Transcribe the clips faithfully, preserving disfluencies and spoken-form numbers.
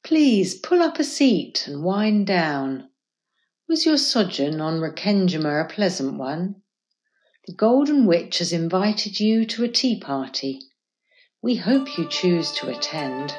Please pull up a seat and wind down. Was your sojourn on Rakendjima a pleasant one? The Golden Witch has invited you to a tea party. We hope you choose to attend.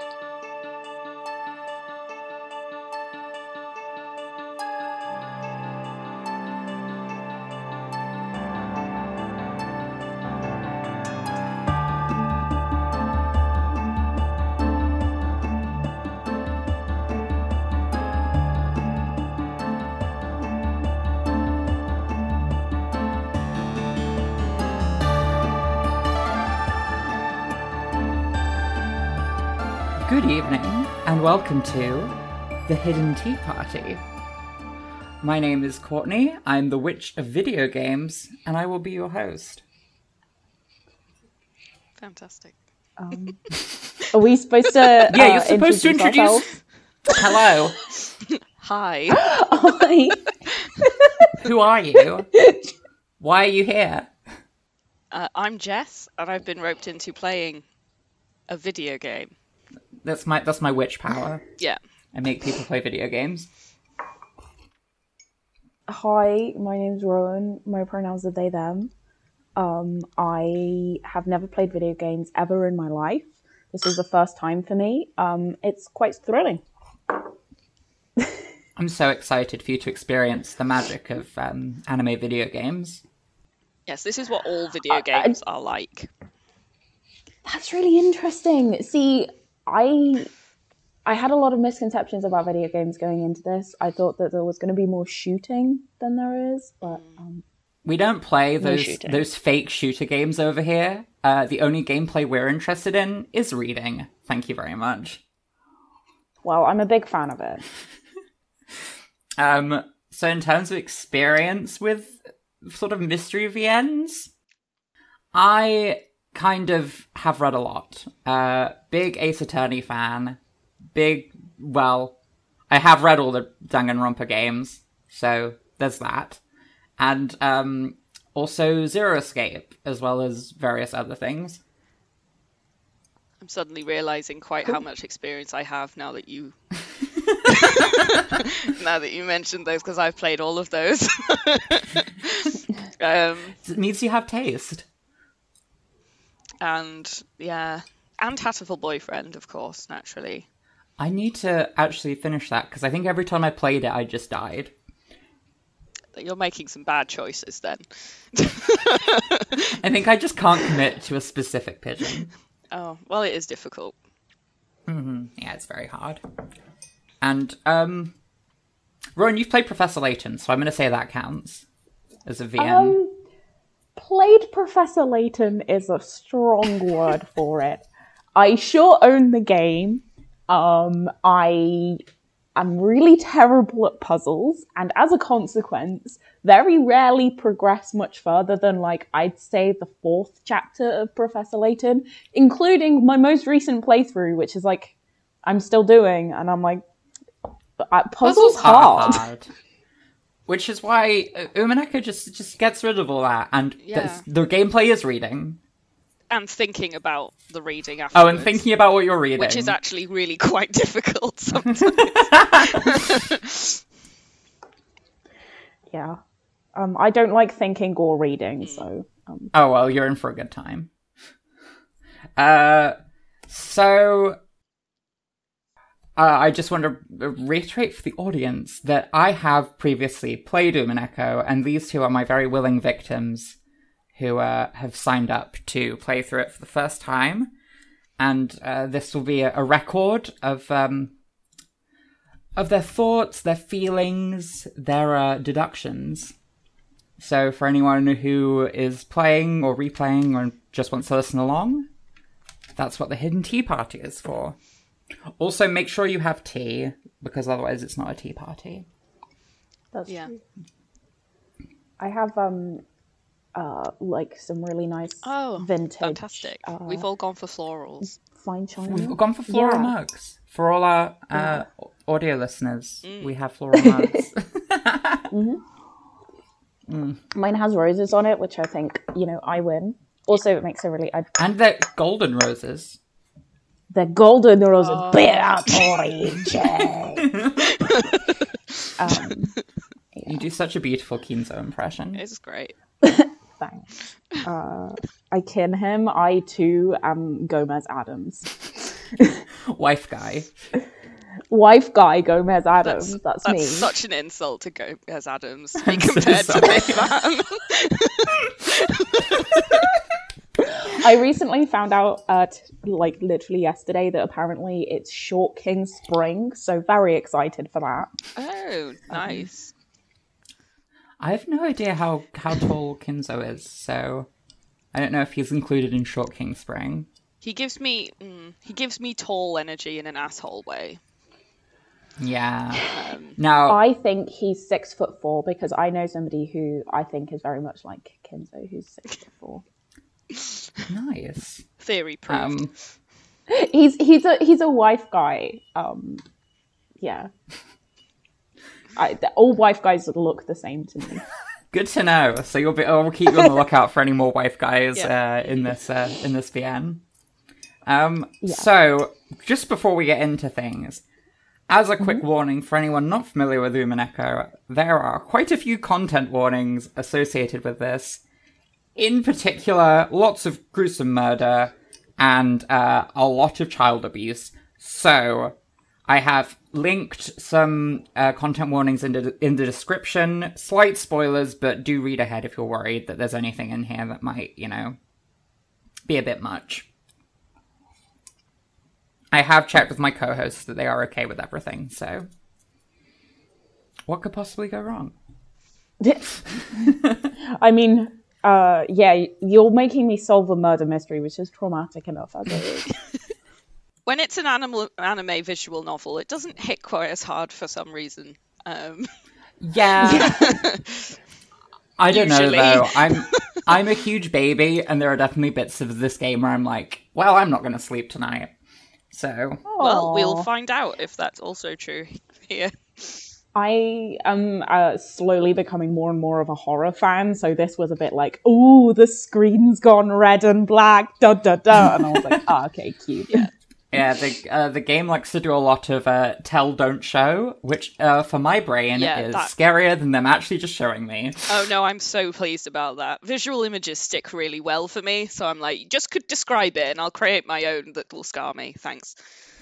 Good evening, and welcome to The Hidden Tea Party. My name is Courtney, I'm the Witch of Video Games, and I will be your host. Fantastic. Um, are we supposed to Yeah, uh, you're supposed to introduce... ourselves? Hello. Hi. Hi. Who are you? Why are you here? Uh, I'm Jess, and I've been roped into playing a video game. That's my that's my witch power. Yeah. I make people play video games. Hi, my name's Rowan. My pronouns are they, them. Um, I have never played video games ever in my life. This is the first time for me. Um, it's quite thrilling. I'm so excited for you to experience the magic of um, anime video games. Yes, this is what all video games I, are like. That's really interesting. See, I I had a lot of misconceptions about video games going into this. I thought that there was going to be more shooting than there is, but um, we don't play no those shooting. those fake shooter games over here. Uh, the only gameplay we're interested in is reading. Thank you very much. Well, I'm a big fan of it. um, so in terms of experience with sort of mystery V Ns, I kind of have read a lot. Uh, big Ace Attorney fan. Big, well, I have read all the Danganronpa games, so there's that. And um, also Zero Escape, as well as various other things. I'm suddenly realising quite how much experience I have now that you... now that you mentioned those, because I've played all of those. um, It means you have taste. And, yeah. And Hatterful Boyfriend, of course, naturally. I need to actually finish that, because I think every time I played it, I just died. You're making some bad choices, then. I think I just can't commit to a specific pigeon. Oh, well, it is difficult. Mm-hmm. Yeah, it's very hard. And, um... Rowan, you've played Professor Layton, so I'm going to say that counts as a V N. Um, played Professor Layton is a strong word for it. I sure own the game. Um, I am really terrible at puzzles, and as a consequence, very rarely progress much further than, like, I'd say the fourth chapter of Professor Layton, including my most recent playthrough, which is, like, I'm still doing, and I'm like, uh, puzzles, puzzles hard. hard. Which is why uh, Umineko just, just gets rid of all that, and Yeah. the gameplay is reading. And thinking about the reading afterwards. Oh, and thinking about what you're reading. Which is actually really quite difficult sometimes. Yeah. Um, I don't like thinking or reading, mm. so... Um... Oh, well, you're in for a good time. Uh, so... Uh, I just want to reiterate for the audience that I have previously played Umineko, and these two are my very willing victims who uh, have signed up to play through it for the first time. And uh, this will be a, a record of um, of their thoughts, their feelings, their uh, deductions. So for anyone who is playing or replaying or just wants to listen along, that's what the Hidden Tea Party is for. Also, make sure you have tea, because otherwise it's not a tea party. That's yeah. true. I have... um. Uh, like some really nice oh, vintage. Fantastic. Uh, We've all gone for florals. Fine china. We've gone for floral yeah. mugs. For all our uh, yeah. audio listeners, mm. we have floral mugs. mm-hmm. mm. Mine has roses on it, which I think, you know, I win. Also, it makes a really... I... And they're golden roses. the golden roses Oh. bear origin. um, You do such a beautiful Kinzo impression. It's great. Thanks. Uh, I kin him. I too am Gomez Adams. Wife guy. Wife guy Gomez Adams. That's, That's me. such an insult to Gomez Adams to be compared to this man. I recently found out, uh, t- like literally yesterday, that apparently it's Short King Spring. So very excited for that. Oh, nice. I have no idea how, how tall Kinzo is, so I don't know if he's included in Short King Spring. He gives me mm, he gives me tall energy in an asshole way. Yeah. Um, Now, I think he's six foot four because I know somebody who I think is very much like Kinzo, who's six foot four. nice. theory proved. Um, He's he's a he's a wife guy. Um, yeah. I, the, all wife guys look the same to me. good to know. So you'll be. I'll keep you on the lookout for any more wife guys Yeah. uh, in this uh, in this V N. Um. Yeah. So just before we get into things, as a quick warning for anyone not familiar with Umineko, there are quite a few content warnings associated with this. In particular, lots of gruesome murder and uh, a lot of child abuse. So I have linked some uh, content warnings in the, in the description. Slight spoilers, but do read ahead if you're worried that there's anything in here that might, you know, be a bit much. I have checked with my co-hosts that they are okay with everything, so what could possibly go wrong? I mean, uh, yeah, you're making me solve a murder mystery, which is traumatic enough as it is. When it's an animal, anime visual novel, it doesn't hit quite as hard for some reason. Um, Yeah. I don't Usually. know though. I'm I'm a huge baby, and there are definitely bits of this game where I'm like, well, I'm not going to sleep tonight. So well, we'll Aw. find out if that's also true here. I am uh, slowly becoming more and more of a horror fan, so this was a bit like, ooh, the screen's gone red and black, da da da, and I was like, ah, okay, cute. Yeah. yeah, the uh, the game likes to do a lot of uh, tell, don't show, which uh, for my brain Yeah, is that- scarier than them actually just showing me. Oh no, I'm so pleased about that. Visual images stick really well for me, so I'm like, you just could describe it and I'll create my own that will scar me. Thanks.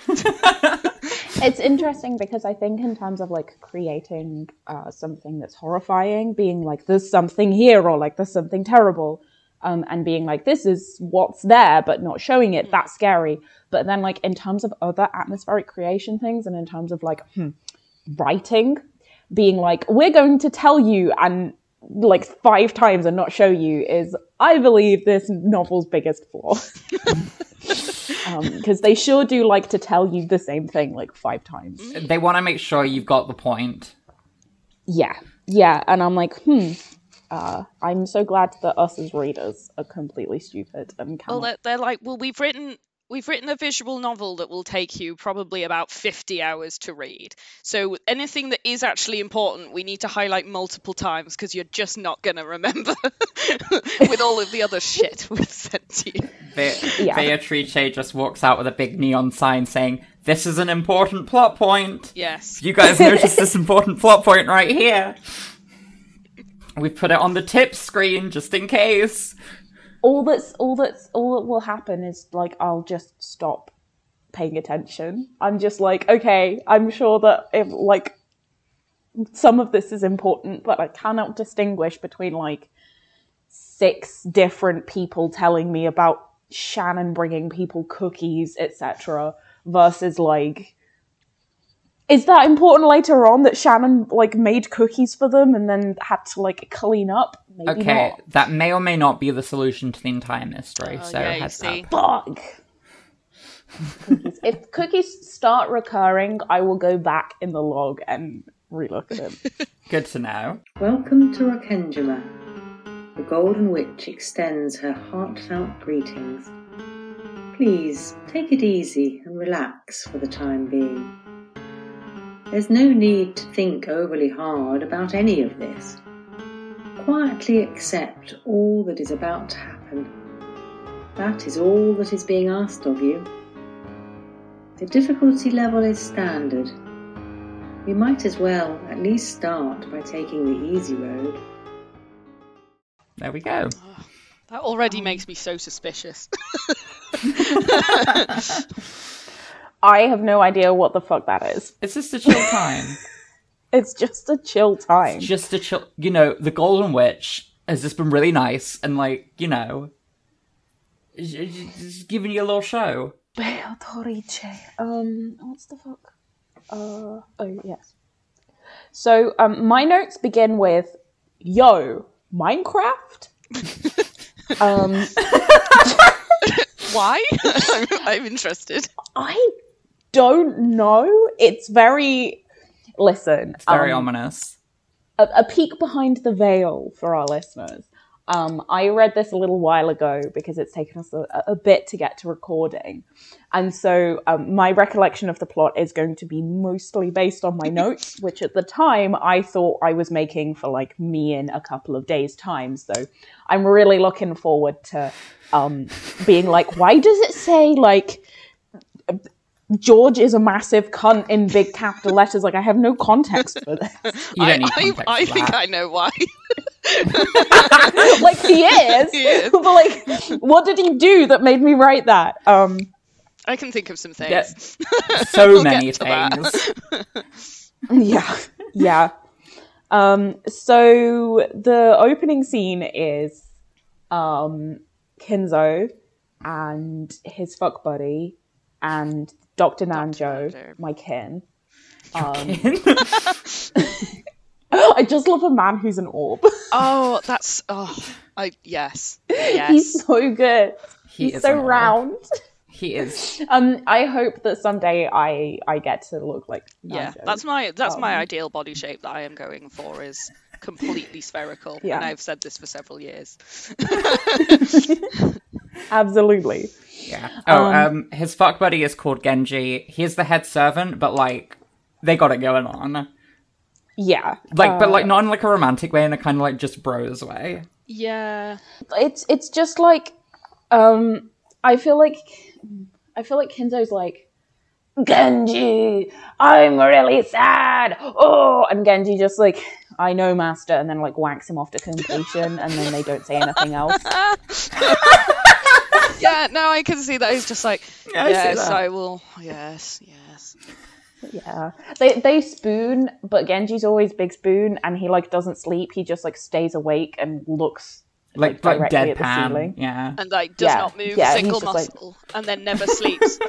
It's interesting because I think in terms of like creating uh, something that's horrifying, being like, there's something here, or like, there's something terrible, um, and being like, this is what's there, but not showing it, that's scary. But then like in terms of other atmospheric creation things, and in terms of like hmm, writing, being like, we're going to tell you and like five times and not show you is, I believe, this novel's biggest flaw. Because um, they sure do like to tell you the same thing like five times. They want to make sure you've got the point. Yeah, yeah, and I'm like, hmm. Uh, I'm so glad that us as readers are completely stupid and Well, cannot. they're, they're like, well, we've written we've written a visual novel that will take you probably about fifty hours to read. So anything that is actually important, we need to highlight multiple times because you're just not going to remember with all of the other shit we've sent to you. Be- Yeah. Beatrice just walks out with a big neon sign saying, "This is an important plot point. Yes. You guys notice this important plot point right here. We put it on the tip screen just in case." all that's all that's all that will happen is like I'll just stop paying attention. I'm just like, okay, I'm sure that if like some of this is important, but I cannot distinguish between like six different people telling me about Shannon bringing people cookies, et cetera, versus like, is that important later on that Shannon like made cookies for them and then had to like clean up? Maybe Okay, not. that may or may not be the solution to the entire mystery, Oh, so yeah, you heads see. up. Fuck. Cookies. If cookies start recurring, I will go back in the log and relook at it. Good to know. Welcome to Rokenjima. The Golden Witch extends her heartfelt greetings. Please take it easy and relax for the time being. There's no need to think overly hard about any of this. Quietly accept all that is about to happen. That is all that is being asked of you. The difficulty level is standard. You might as well at least start by taking the easy road. There we go. Oh, that already makes me so suspicious. I have no idea what the fuck that is. It's just a chill time. It's just a chill time. It's just a chill... You know, the Golden Witch has just been really nice and, like, you know, just giving you a little show. Beatrice. Um, what's the fuck? Uh, oh, yes. So, um, my notes begin with, yo, Minecraft? um, Why? I'm, I'm interested. I don't know. It's very... Listen. It's very um, ominous. A, a peek behind the veil for our listeners. Um, I read this a little while ago because it's taken us a, a bit to get to recording. And so um, my recollection of the plot is going to be mostly based on my notes, which at the time I thought I was making for like me in a couple of days' time. So I'm really looking forward to um, being like, why does it say like George is a massive cunt in big capital letters? Like, I have no context for this. You don't I, need I, context I for think that. I know why. Like, he is, He is. but like, what did he do that made me write that? Um, I can think of some things. Yeah. So We'll many get to that. things. yeah, yeah. Um, so the opening scene is um, Kinzo and his fuck buddy and Doctor Nanjo, Nanjo. my kin. Um, I just love a man who's an orb. Oh, that's oh, I yes, yes. He's so good. He He's is so an orb. round. He is. Um, I hope that someday I I get to look like Yeah, Nanjo. that's my that's my Um, ideal body shape that I am going for is completely spherical, Yeah. and I've said this for several years. Absolutely. Yeah. Oh, um, Um, his fuck buddy is called Genji. He's the head servant, but like they got it going on. Yeah. Like, but like Uh, not in like a romantic way, in a kind of like just bros way. Yeah, it's it's just like um I feel like I feel like Kinzo's like, Genji, I'm really sad. Oh, and Genji just like, I know, master, and then like whacks him off to completion, and then they don't say anything else. yeah. No, I can see that. He's just like, Yeah, I see yes, that. I will. Yes, yes. Yeah, they they spoon, but Genji's always big spoon, and he like doesn't sleep. He just like stays awake and looks Like, like, like, directly at the deadpan. ceiling. Yeah. And like does Yeah, not move yeah, a he's single just like- muscle, and then never sleeps.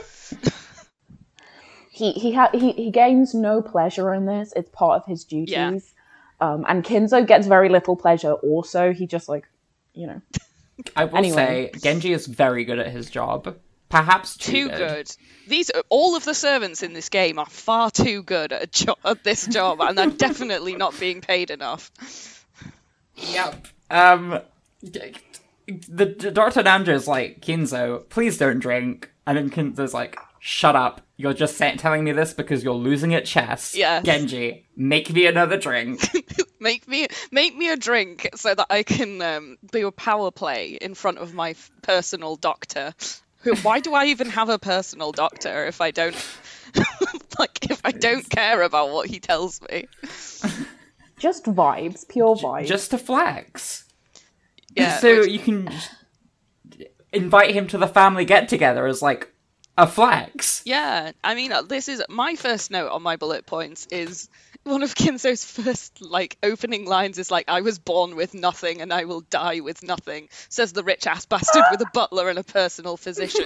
He he ha- he he gains no pleasure in this. It's part of his duties. Yeah. Um, and Kinzo gets very little pleasure. Also, he just like, you know. I will Anyway. say Genji is very good at his job. Perhaps too, Too good. These all of the servants in this game are far too good at a jo- at this job, and they're definitely not being paid enough. Yep. Um, the, the Doctor Nanjo is like, Kinzo, please don't drink. And then Kinzo's like, shut up. You're just sa- telling me this because you're losing at chess. Yes. Genji, make me another drink. Make me make me a drink so that I can um, do a power play in front of my f- personal doctor. Who? Why do I even have a personal doctor if I don't like if I don't care about what he tells me? Just vibes, pure vibes. Just to flex. Yeah. So which- you can just invite him to the family get-together as like a flex. yeah. I mean, uh, this is my first note on my bullet points. Is one of Kinzo's first like opening lines is like, "I was born with nothing and I will die with nothing," says the rich ass bastard with a butler and a personal physician.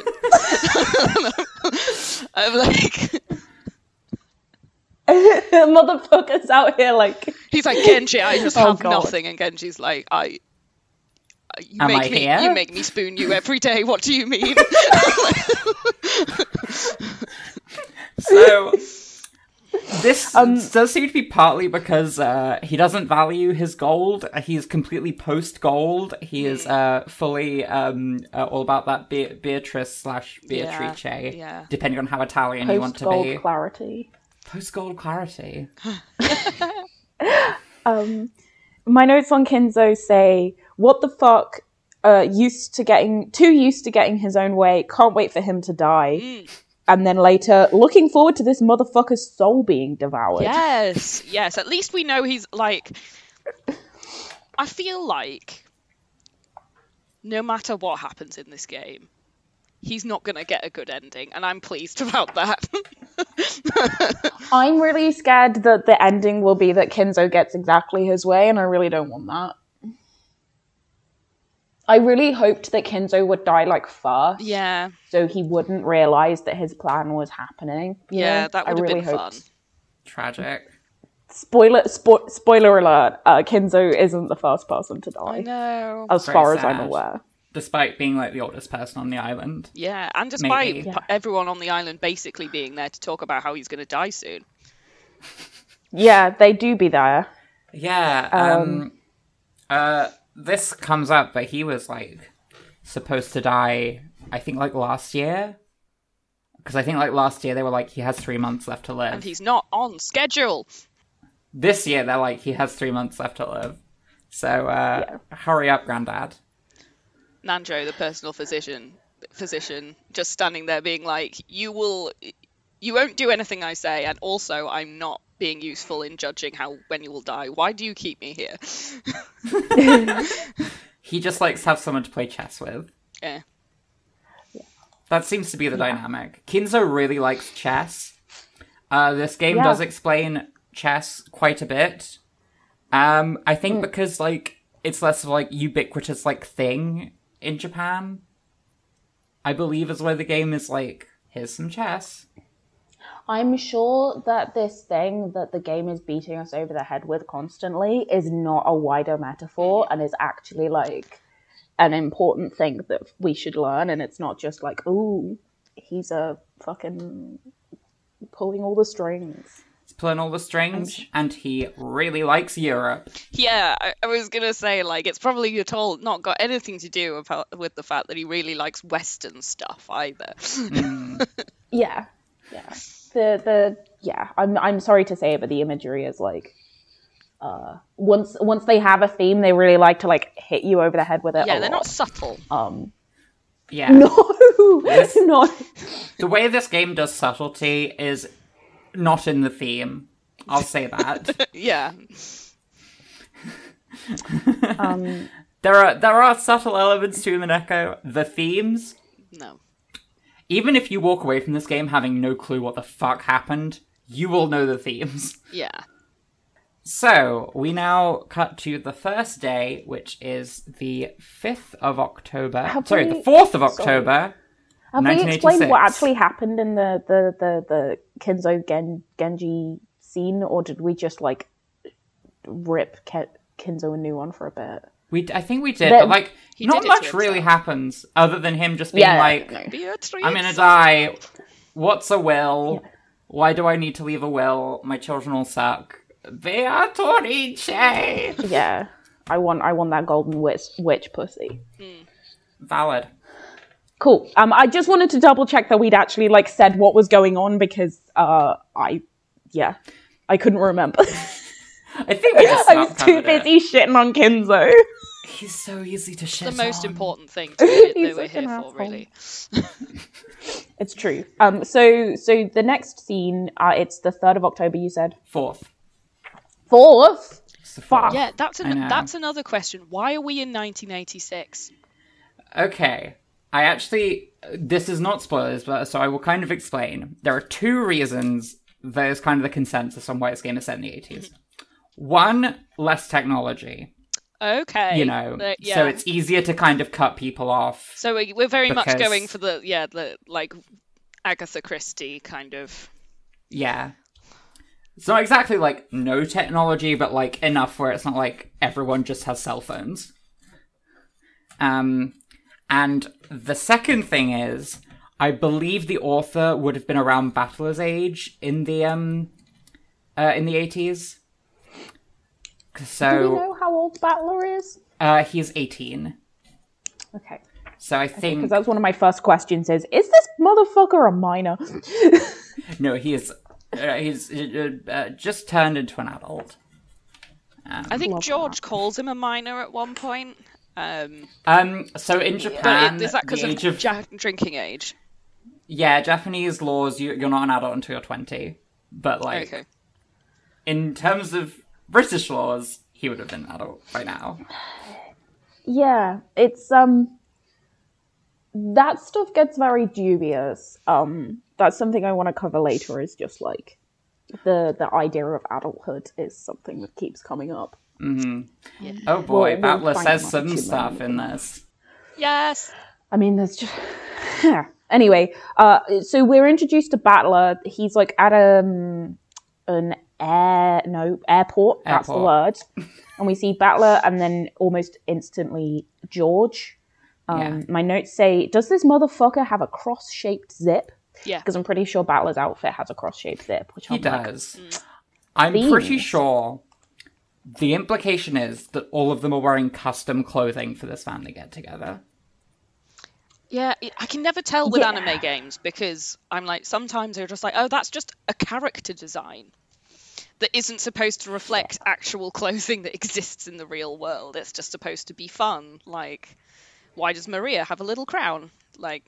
I'm like, Motherfuckers out here like, he's like, Genji, I just Oh, have God. nothing, and Genji's like, I. You Am make I me, here? you make me spoon you every day. What do you mean? So this Um, does seem to be partly because uh, he doesn't value his gold. He's completely post-gold. He is uh, fully um, uh, all about that Be- Beatrice slash Beatrice, yeah. depending on how Italian you want post to gold be. clarity. Post-gold clarity. Um, my notes on Kinzo say, "What the fuck? Uh, used to getting too used to getting his own way. Can't wait for him to die." Mm. and then later, looking forward to this motherfucker's soul being devoured. Yes, yes. At least we know he's like. I feel like no matter what happens in this game, he's not going to get a good ending, and I'm pleased about that. I'm really scared that the ending will be that Kinzo gets exactly his way, and I really don't want that. I really hoped that Kinzo would die, like, first. Yeah. So he wouldn't realise that his plan was happening. You Yeah, know? that would I have really been hoped... fun. Tragic. Spoiler spo- spoiler alert, uh, Kinzo isn't the first person to die. I know. As Very far as sad. I'm aware. Despite being like the oldest person on the island. Yeah, and despite Maybe. p- everyone on the island basically being there to talk about how he's going to die soon. Yeah, they do be there. Yeah, um, uh, this comes up, but he was, like, supposed to die, I think, like, last year? Because I think, like, last year they were like, he has three months left to live. And he's not on schedule. This year they're like, he has three months left to live. So, uh, Yeah. hurry up, Grandad. Nanjo, the personal physician, physician, just standing there being like, you will, you won't do anything I say, and also I'm not being useful in judging how when you will die. Why do you keep me here? He just likes to have someone to play chess with. Yeah. That seems to be the dynamic. Kinzo really likes chess. Uh, this game Yeah. does explain chess quite a bit. Um, I think Mm. because, like, it's less of, like, ubiquitous, like, thing in Japan. I believe is where the game is like, here's some chess. I'm sure that this thing that the game is beating us over the head with constantly is not a wider metaphor and is actually like an important thing that we should learn, and it's not just like, ooh, he's a fucking pulling all the strings. He's pulling all the strings, and he really likes Europe. Yeah, I, I was gonna say, like, it's probably at all not got anything to do about, with the fact that he really likes Western stuff either. Mm. Yeah, yeah. The the yeah. I'm I'm sorry to say it, but the imagery is like, uh, once once they have a theme, they really like to like hit you over the head with it. Yeah, a they're lot. not subtle. Um, Yeah. no, This- no. The way this game does subtlety is not in the theme. I'll say that. Yeah. Um, There are there are subtle elements to Mineko. The themes, No. even if you walk away from this game having no clue what the fuck happened, you will know the themes. Yeah. So, we now cut to the first day, which is the fifth of October. Have Sorry, we- the fourth of sorry. October. have we explained what 1986. actually happened in the the the, the Kenzo Gen, Genji scene, or did we just like rip Ke- Kenzo a new one for a bit? We, I think we did, Then- but like, He not did it to much really himself. happens other than him just being Yeah, like, no. Beatrice. I'm gonna die. What's a will? Why do I need to leave a will? My children all suck. Beatrice! Yeah, I want I want that golden witch witch pussy. Valid. Cool. Um, I just wanted to double check that we'd actually like said what was going on because uh, I, yeah, I couldn't remember. I think we just I was about too covered it. busy shitting on Kinzo. He's so easy to shit the most on. important thing to that He's we're such here an for, asshole. really. It's true. Um, so so the next scene, uh, it's the third of October. You said Fourth. fourth. It's the Fuck. fourth. Yeah, that's I an, know. that's another question. Why are we in nineteen eighty-six? Okay. I actually, this is not spoilers, but so I will kind of explain. There are two reasons there's kind of the consensus on why this game is set in the eighties. One, less technology, Okay. you know, the- yeah. so it's easier to kind of cut people off. So we- we're very much because- going for the yeah the like Agatha Christie kind of. Yeah. It's not exactly like no technology, but like enough where it's not like everyone just has cell phones. Um, and the second thing is, I believe the author would have been around Battler's age in the um, uh, in the eighties. Do we So know how old Battler is? uh, he's eighteen. Okay. So I think Because that's one of my first questions: is is this motherfucker a minor? no, he is. Uh, he's uh, uh, just turned into an adult. Um, I think Love George calls him a minor at one point. Um, um, so in but Japan, it, is that because the of age of ja- drinking age? yeah, Japanese laws, you, you're not an adult until you're twenty. But, like, Okay. in terms of British laws, he would have been an adult by now. Yeah, it's, um... that stuff gets very dubious. Um, that's something I want to cover later, is just, like, the, the idea of adulthood is something that keeps coming up. Mm-hmm. Yeah. Oh boy, We'll- we'll Battler find says out some too stuff many in of them. this. Yes. I mean, there's just... Anyway, uh, so we're introduced to Battler. He's, like, at um, an air... No, airport. That's the word. Airport. And we see Battler, and then almost instantly George. Um, Yeah. My notes say, does this motherfucker have a cross-shaped zip? Yeah. Because I'm pretty sure Battler's outfit has a cross-shaped zip. Which He I'm like, does. I'm pretty Themes. sure the implication is that all of them are wearing custom clothing for this family get-together. Yeah, it- I can never tell with Yeah. anime games because I'm like, sometimes they're just like, oh, that's just a character design that isn't supposed to reflect actual clothing that exists in the real world. It's just supposed to be fun. Like, why does Maria have a little crown? Like,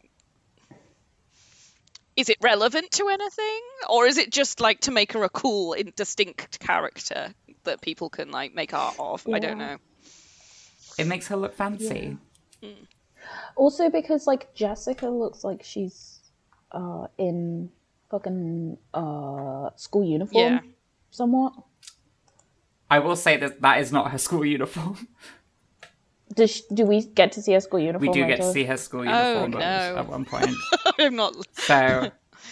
is it relevant to anything? Or is it just like to make her a cool, in- distinct character that people can like make art of? I don't Yeah. know. It makes her look fancy. Also because, like, Jessica looks like she's uh, in fucking uh, school uniform Yeah. somewhat. I will say that that is not her school uniform. Does she, do we get to see her school uniform We do get later? to see her school Oh, uniform at- no. at one point. I'm not. So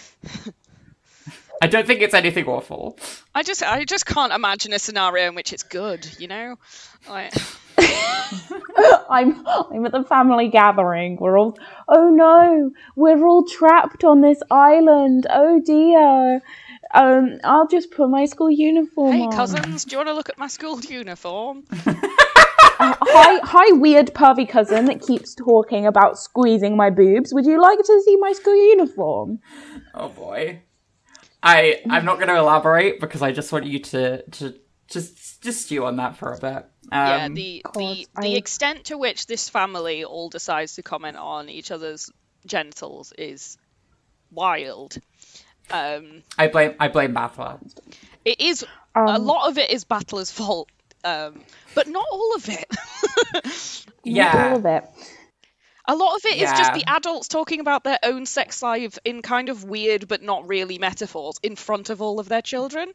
I don't think it's anything awful. I just, I just can't imagine a scenario in which it's good. You know, like. I'm I'm at the family gathering. We're all, oh no, we're all trapped on this island. Oh dear. Um, I'll just put my school uniform Hey, on. cousins, do you want to look at my school uniform? Uh, hi, hi, weird pervy cousin that keeps talking about squeezing my boobs. Would you like to see my school uniform? Oh boy. I I'm not going to elaborate because I just want you to to just just stew on that for a bit. Um, yeah, the God, the the I- extent to which this family all decides to comment on each other's genitals is wild. Um, I blame I blame Battler. it is a Um, lot of it is Battler's fault, um, but not all of it. Yeah. All of it. A lot of it is just Yeah. the adults talking about their own sex life in kind of weird but not really metaphors in front of all of their children.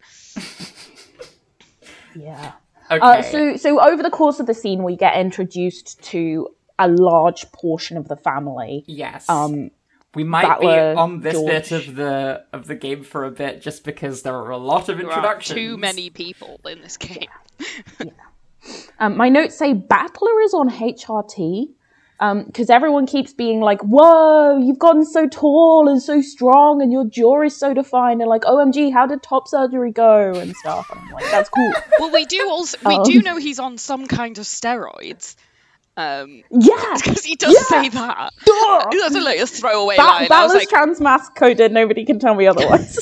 Yeah. Okay. Uh, so, so over the course of the scene, we get introduced to a large portion of the family. yes. Um, we might Battler, be on this George. bit of the of the game for a bit just because there are a lot of There are introductions. too many people in this game. Um, my notes say Battler is on H R T because everyone keeps being like, "Whoa, you've gotten so tall and so strong, and your jaw is so defined." And like, "O M G, how did top surgery go?" and stuff. And I'm like, "That's cool." Well, we do also we Um, do know he's on some kind of steroids. Um, Yeah, because he does Yeah. say that. Duh! That's a, like, a throwaway Ba- line. I was Battler's like, trans mask coded. Nobody can tell me otherwise.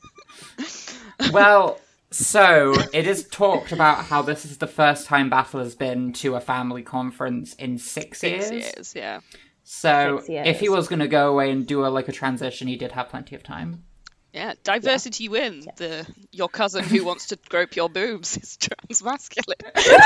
Well, so it is talked about how this is the first time Battler's been to a family conference in six, six years. years, yeah. So Six years. if he was going to go away and do a like a transition, he did have plenty of time. Yeah, diversity win. The your cousin who wants to grope your boobs is transmasculine.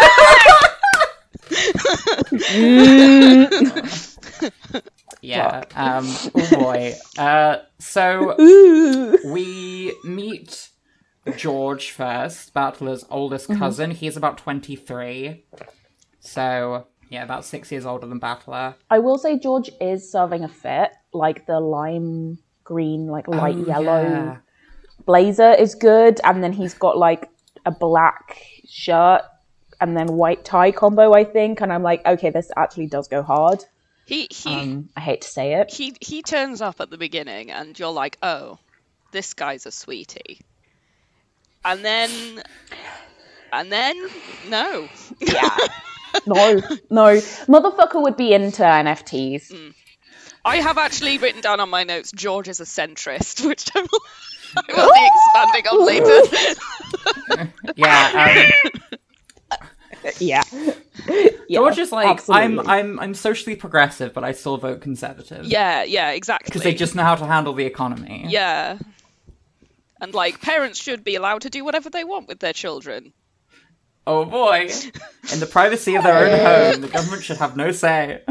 Yeah. Um. Oh boy. Uh. So Ooh. we meet George first, Battler's oldest cousin. He's about twenty-three. So yeah, about six years older than Battler. I will say George is serving a fit. Like the lime green, like light Oh, yellow yeah. blazer is good, and then he's got like a black shirt and then white tie combo, I think. And I'm like, okay, this actually does go hard. He he Um, I hate to say it. he he turns up at the beginning, and you're like, oh, this guy's a sweetie. And then, and then, no. Yeah. No, no. Motherfucker would be into N F Ts. I have actually written down on my notes, George is a centrist, which I will, I will be expanding on later. Yeah. Um, Yeah. Yeah, George is like, absolutely. I'm, I'm, I'm socially progressive, but I still vote conservative. Yeah, yeah, exactly. Because they just know how to handle the economy. Yeah. And, like, parents should be allowed to do whatever they want with their children. Oh boy. In the privacy of their own home, the government should have no say.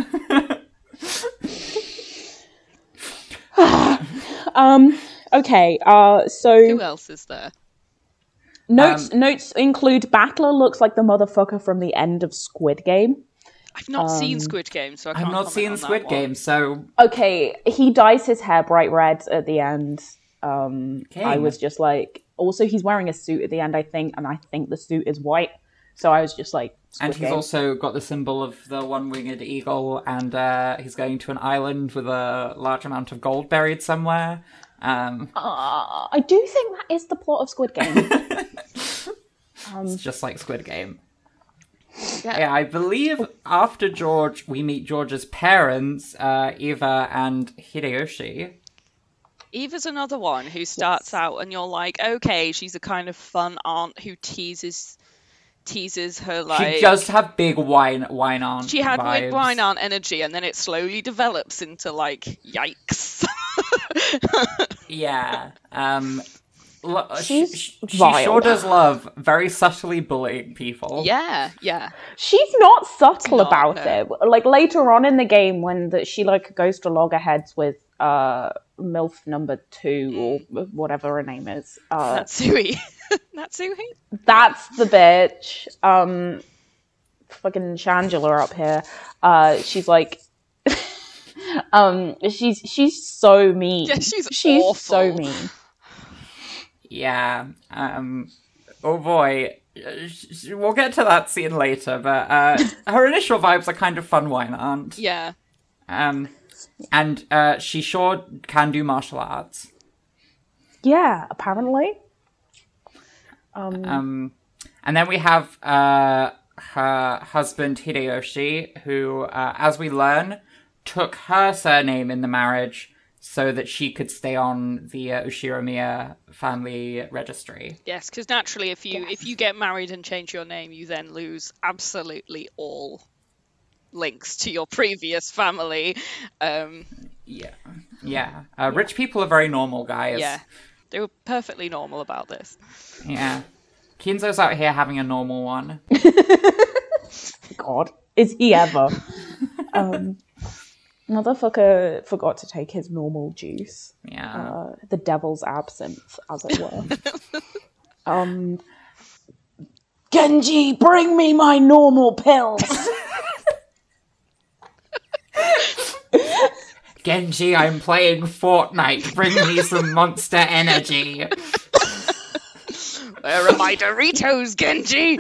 um, okay, uh, so... Who else is there? Notes Um, notes include Battler looks like the motherfucker from the end of Squid Game. I've not Um, seen Squid Game, so I can't I've not comment seen on that Squid one. Game, so... Okay, he dyes his hair bright red at the end. Um, Okay. I was just like... Also, he's wearing a suit at the end, I think, and I think the suit is white. So I was just like, Squid And he's Game. also got the symbol of the one-winged eagle, and uh, he's going to an island with a large amount of gold buried somewhere. Um, Uh, I do think that is the plot of Squid Game. it's just like Squid Game. Yeah. Yeah, I believe after George, we meet George's parents, uh, Eva and Hideyoshi. Eva's another one who starts out and you're like, okay, she's a kind of fun aunt who teases teases her like She does have big wine wine aunt she had vibes. big wine aunt energy, and then it slowly develops into like yikes. Yeah. Um, lo- She's she, she vile. sure does love very subtly bullying people. Yeah, yeah. She's not subtle Not, about no. it. Like later on in the game, when the, she like goes to loggerheads with uh MILF number two or whatever her name is. Uh, Natsui. Natsui? that's the bitch. Um, fucking Shangela up here. Uh, she's like, um, she's she's so mean. Yeah, she's she's awful. so mean. Yeah. Um, oh boy. We'll get to that scene later, but uh, her initial vibes are kind of fun wine aunt. Yeah. Um, and uh, she sure can do martial arts. Yeah, apparently. Um, Um, and then we have uh, her husband Hideyoshi, who, uh, as we learn, took her surname in the marriage so that she could stay on the uh, Ushiromiya family registry. Yes, because naturally, if you if you get married and change your name, you then lose absolutely all links to your previous family. Um, Yeah, yeah. Uh, rich people are very normal, guys. yeah, they were perfectly normal about this. Yeah. Kinzo's out here having a normal one. God, is he ever? um, motherfucker forgot to take his normal juice. Yeah. Uh, the devil's absinthe, as it were. um, Genji, bring me my normal pills. Genji, I'm playing Fortnite. Bring me some monster energy. Where are my Doritos, Genji?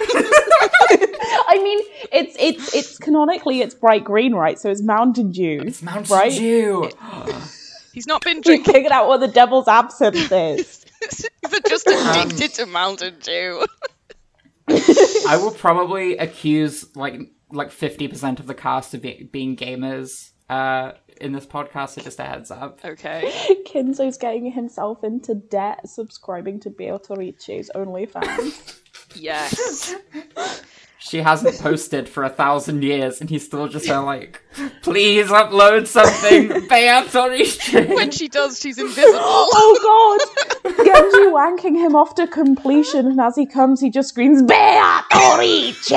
I mean, it's it's it's canonically it's bright green, right? So it's Mountain Dew. It's Mountain right? Dew. He's not been We drinking. figured out what the devil's absinthe is. He's just addicted to Mountain Dew. I will probably accuse like like fifty percent of the cast of be- being gamers uh, in this podcast. So just a heads up. Okay. Kinzo's getting himself into debt subscribing to Beatrice's OnlyFans. Yes. She hasn't posted for a thousand years, and he's still just there like, please upload something, Beatrice. When she does, she's invisible. Oh god! Genji wanking him off to completion, and as he comes, he just screams, Beatrice!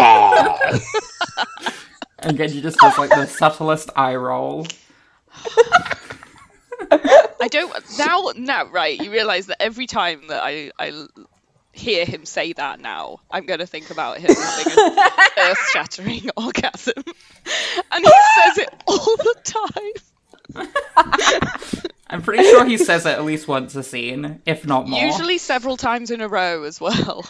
And Genji just does like the subtlest eye roll. I don't now. Now, right? You realise that every time that I I hear him say that, now I'm going to think about him having an earth-shattering orgasm, and he says it all the time. I'm pretty sure he says it at least once a scene, if not more. Usually several times in a row as well.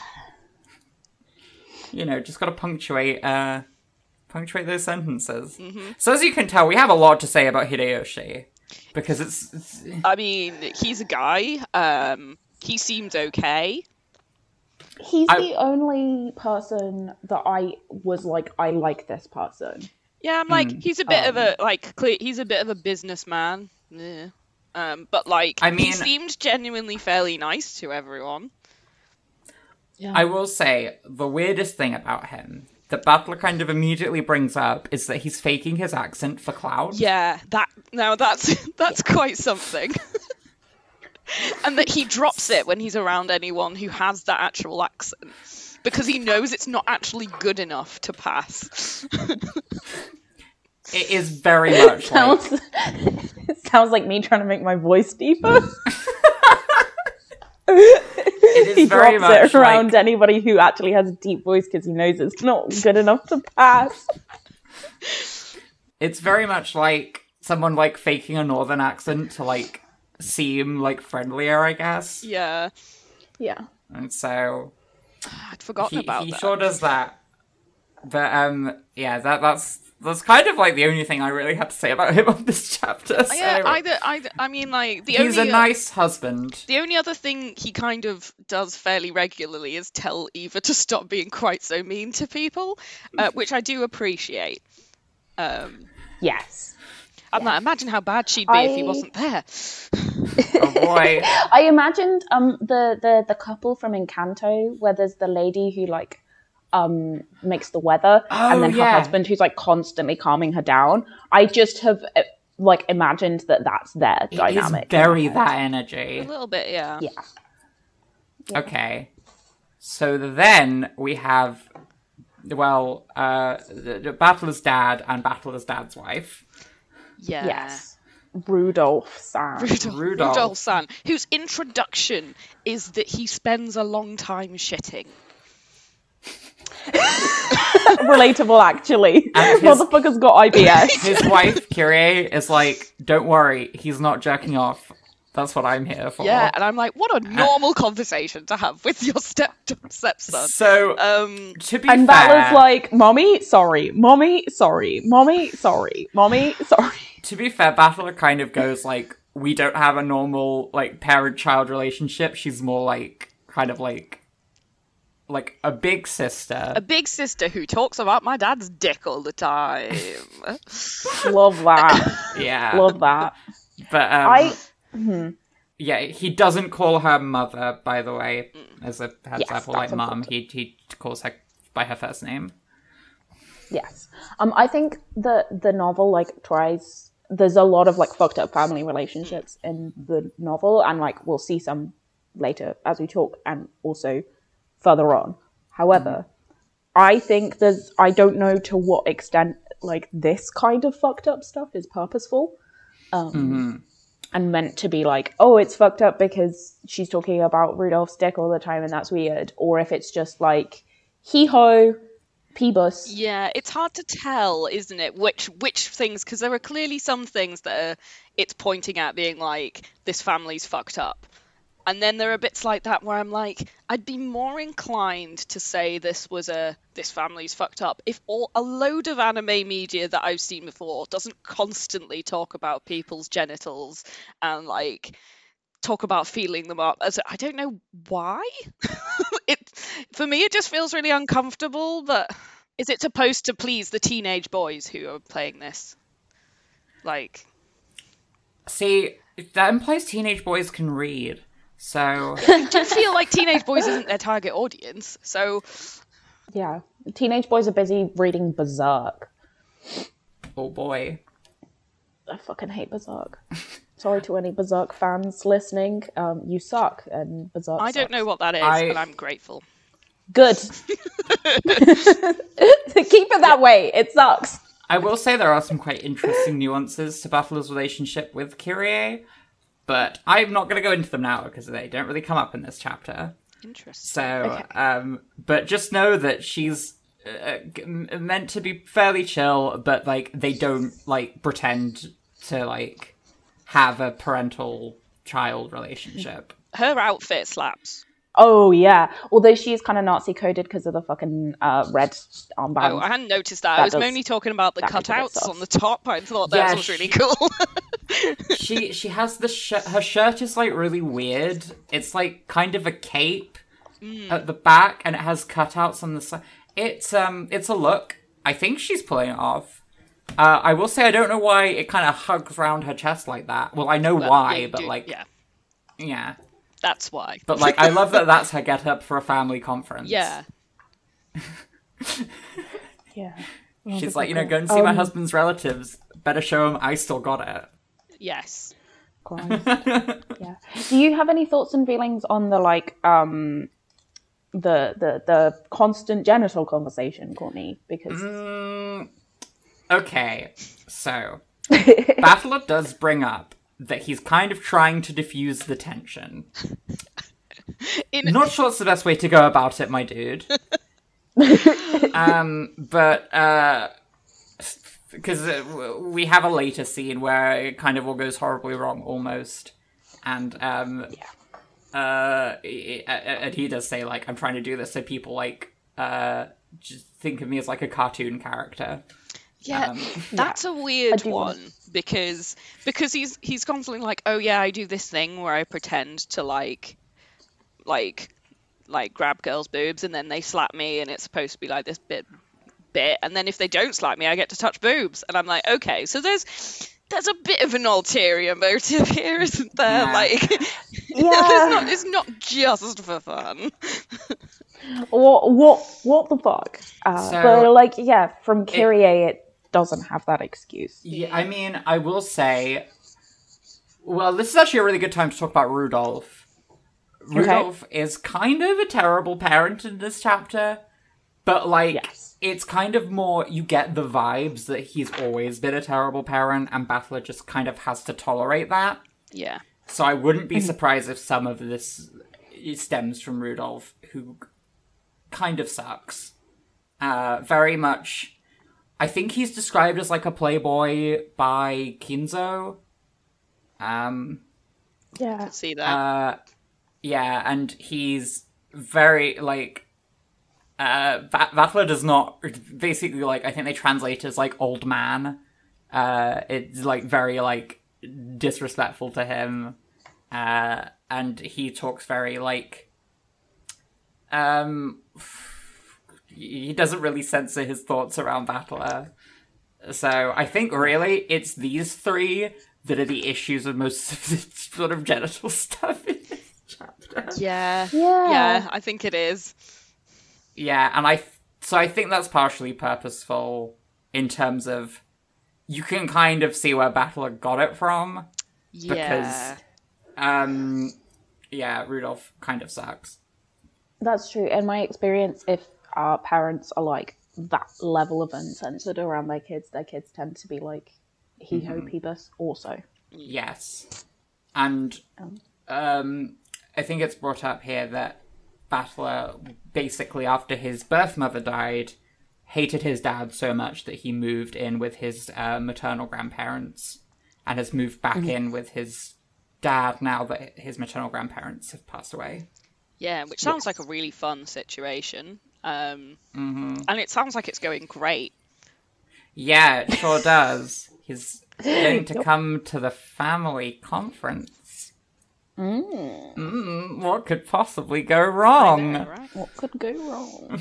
You know, just gotta punctuate, uh, punctuate those sentences. Mm-hmm. So as you can tell, we have a lot to say about Hideyoshi. Because it's... it's... I mean, he's a guy. Um, he seems okay. He's I- the only person that I was like, I like this person. Yeah, I'm like, Hmm, he's a bit of a um, like, cle he's a bit of a businessman. Yeah. Um, but like, I mean- he seemed genuinely fairly nice to everyone. Yeah. I will say, the weirdest thing about him that Battler kind of immediately brings up is that he's faking his accent for Cloud. Yeah, that now that's that's quite something. And that he drops it when he's around anyone who has that actual accent, because he knows it's not actually good enough to pass. It is very much sounds, like... It sounds like me trying to make my voice deeper. It is he very drops much it around like... anybody who actually has a deep voice because he knows it's not good enough to pass. It's very much like someone like faking a northern accent to like seem like friendlier, I guess. Yeah. Yeah. And so I'd forgotten he, about he that. sure does that. But um yeah, that that's that's kind of like the only thing I really had to say about him on this chapter. So. Yeah, either, either, I mean, like the he's only a nice husband. The only other thing he kind of does fairly regularly is tell Eva to stop being quite so mean to people, uh, which I do appreciate. Um, yes. I'm yeah. like, imagine how bad she'd be I... if he wasn't there. Oh boy. I imagined um the, the, the couple from Encanto where there's the lady who like um makes the weather oh, and then yeah. her husband who's like constantly calming her down. I just have uh, like imagined that that's their it dynamic. Is very that energy. A little bit, yeah. Yeah. yeah. Okay. So then we have, well, uh, the, the Battler's dad and Battler's dad's wife. Yeah. Yes. Rudolph San. Rudolph, Rudolph. Rudolph San, whose introduction is that he spends a long time shitting. Relatable, actually. And his- Motherfucker's got I B S. His wife, Kyrie, is like, don't worry, he's not jerking off. That's what I'm here for. Yeah, and I'm like, what a normal conversation to have with your step stepson. So, Um, to be And fair... Battler's like, Mommy, sorry. Mommy, sorry. Mommy, sorry. Mommy, sorry. To be fair, Battler kind of goes like, we don't have a normal, like, parent-child relationship. She's more like, kind of like, like a big sister. a big sister who talks about my dad's dick all the time. Love that. Yeah. Love that. But, um... I... Hmm. Yeah, he doesn't call her mother, by the way, as a heads Yes, up, or like that's mum. important. He he calls her by her first name. Yes. Um, I think the the novel like tries. There's a lot of like fucked up family relationships in the novel, and like we'll see some later as we talk, and also further on. However, mm-hmm. I think there's. I don't know to what extent like this kind of fucked up stuff is purposeful. Um, Mm-hmm. And meant to be like, oh, it's fucked up because she's talking about Rudolph's dick all the time and that's weird. Or if it's just like, hee-ho, Peebus. Yeah, it's hard to tell, isn't it? Which which things, because there are clearly some things that are, it's pointing at being like, this family's fucked up. And then there are bits like that where I'm like, I'd be more inclined to say this was a, this family's fucked up if all, a load of anime media that I've seen before doesn't constantly talk about people's genitals and like talk about feeling them up. As I don't know why. it for me it just feels really uncomfortable. But is it supposed to please the teenage boys who are playing this? Like, see, that implies teenage boys can read. So I do feel like teenage boys isn't their target audience. So Yeah. Teenage boys are busy reading Berserk. oh boy, I fucking hate Berserk. Sorry to any Berserk fans listening. Um, you suck, and Berserk I don't sucks. know what that is, I- but I'm grateful. Good. Keep it that way. It sucks. I will say there are some quite interesting nuances to Battler's relationship with Kyrie, but I'm not going to go into them now because they don't really come up in this chapter. Interesting. So, Okay. um, but just know that she's uh, g- meant to be fairly chill, but like they don't like pretend to like have a parental child relationship. Her outfit slaps. Oh, yeah. Although she is kind of Nazi coded because of the fucking uh, red armband. Oh, I hadn't noticed that. That I was does- mainly talking about the that makes a bit cutouts sus. on the top. I thought that Yeah, was really she- cool. she she has the sh- her shirt is like really weird. It's like kind of a cape Mm. at the back, and it has cutouts on the side. It's um it's a look. I think she's pulling it off. Uh, I will say I don't know why it kind of hugs around her chest like that. Well, I know Well, why, yeah, you but do- like yeah, yeah. that's why. But like I love that that's her get up for a family conference. Yeah. Yeah. She's like, you know, go and see um, my husband's relatives. Better show him I still got it. Yes. Christ. Yeah. Do you have any thoughts and feelings on the like um the the the constant genital conversation, Courtney? Because Mm, okay, so Battler does bring up that he's kind of trying to diffuse the tension. In- Not sure it's the best way to go about it, my dude. um, but uh, because uh, we have a later scene where it kind of all goes horribly wrong, almost, and um, uh, it, it, and he does say like, "I'm trying to do this so people like uh just think of me as like a cartoon character." Yeah, Um, that's a weird do want- one because because he's he's constantly like, oh yeah, I do this thing where I pretend to like like like grab girls' boobs and then they slap me and it's supposed to be like this bit bit and then if they don't slap me, I get to touch boobs and I'm like, okay, so there's there's a bit of an ulterior motive here, isn't there? Yeah. Like, Yeah. it's not it's not just for fun. what what what the fuck? Uh, So- but like, yeah, from Kyrie, it doesn't have that excuse. Yeah, I mean, I will say, well, this is actually a really good time to talk about Rudolph. Rudolph is kind of a terrible parent in this chapter, but, like, Yes. it's kind of more, you get the vibes that he's always been a terrible parent, and Battler just kind of has to tolerate that. Yeah. So I wouldn't be surprised if some of this stems from Rudolph, who kind of sucks. Uh, very much... I think he's described as like a playboy by Kinzo. Um, Yeah. See that? uh, yeah, and he's very like. Uh, Va- Vatla does not basically like. I think they translate as like old man. Uh, it's like very like disrespectful to him, uh, and he talks very like. Um. He doesn't really censor his thoughts around Battler. So I think really it's these three that are the issues with most of the sort of genital stuff in this chapter. yeah. Yeah. Yeah, I think it is. Yeah, and I so I think that's partially purposeful in terms of you can kind of see where Battler got it from. Yeah. Um yeah, Rudolph kind of sucks. That's true. In my experience, if our parents are like that level of uncensored around their kids, their kids tend to be like he ho peebus also. Yes. And um, I think it's brought up here that Battler, basically after his birth mother died, hated his dad so much that he moved in with his uh, maternal grandparents and has moved back in with his dad now that his maternal grandparents have passed away. Yeah, which sounds like a really fun situation. Um, Mm-hmm. and it sounds like it's going great. Yeah, it sure does. He's going to come to the family conference. Mm. Mm, what could possibly go wrong? I know, right? What could go wrong?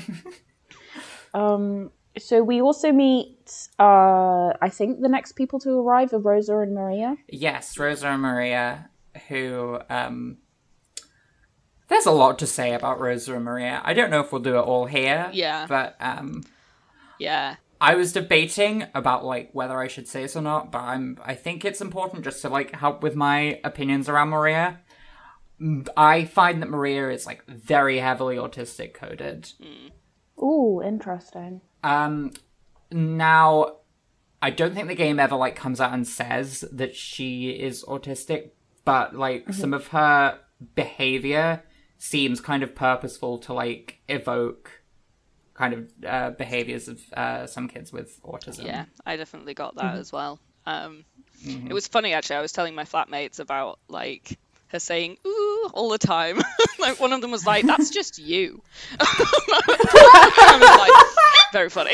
um. So we also meet. Uh, I think the next people to arrive are Rosa and Maria. Yes, Rosa and Maria, who, um... There's a lot to say about Rosa and Maria. I don't know if we'll do it all here. Yeah. But, um... Yeah. I was debating about, like, whether I should say this or not, but I'm, I think it's important just to, like, help with my opinions around Maria. I find that Maria is, like, very heavily autistic coded. Ooh, interesting. Um, now, I don't think the game ever, like, comes out and says that she is autistic, but, like, mm-hmm. some of her behavior seems kind of purposeful to, like, evoke kind of uh, behaviors of uh, some kids with autism. Yeah, I definitely got that Mm-hmm. as well. Um, Mm-hmm. It was funny, actually. I was telling my flatmates about, like, her saying, ooh, all the time. Like, one of them was like, that's just you. I was like, very funny.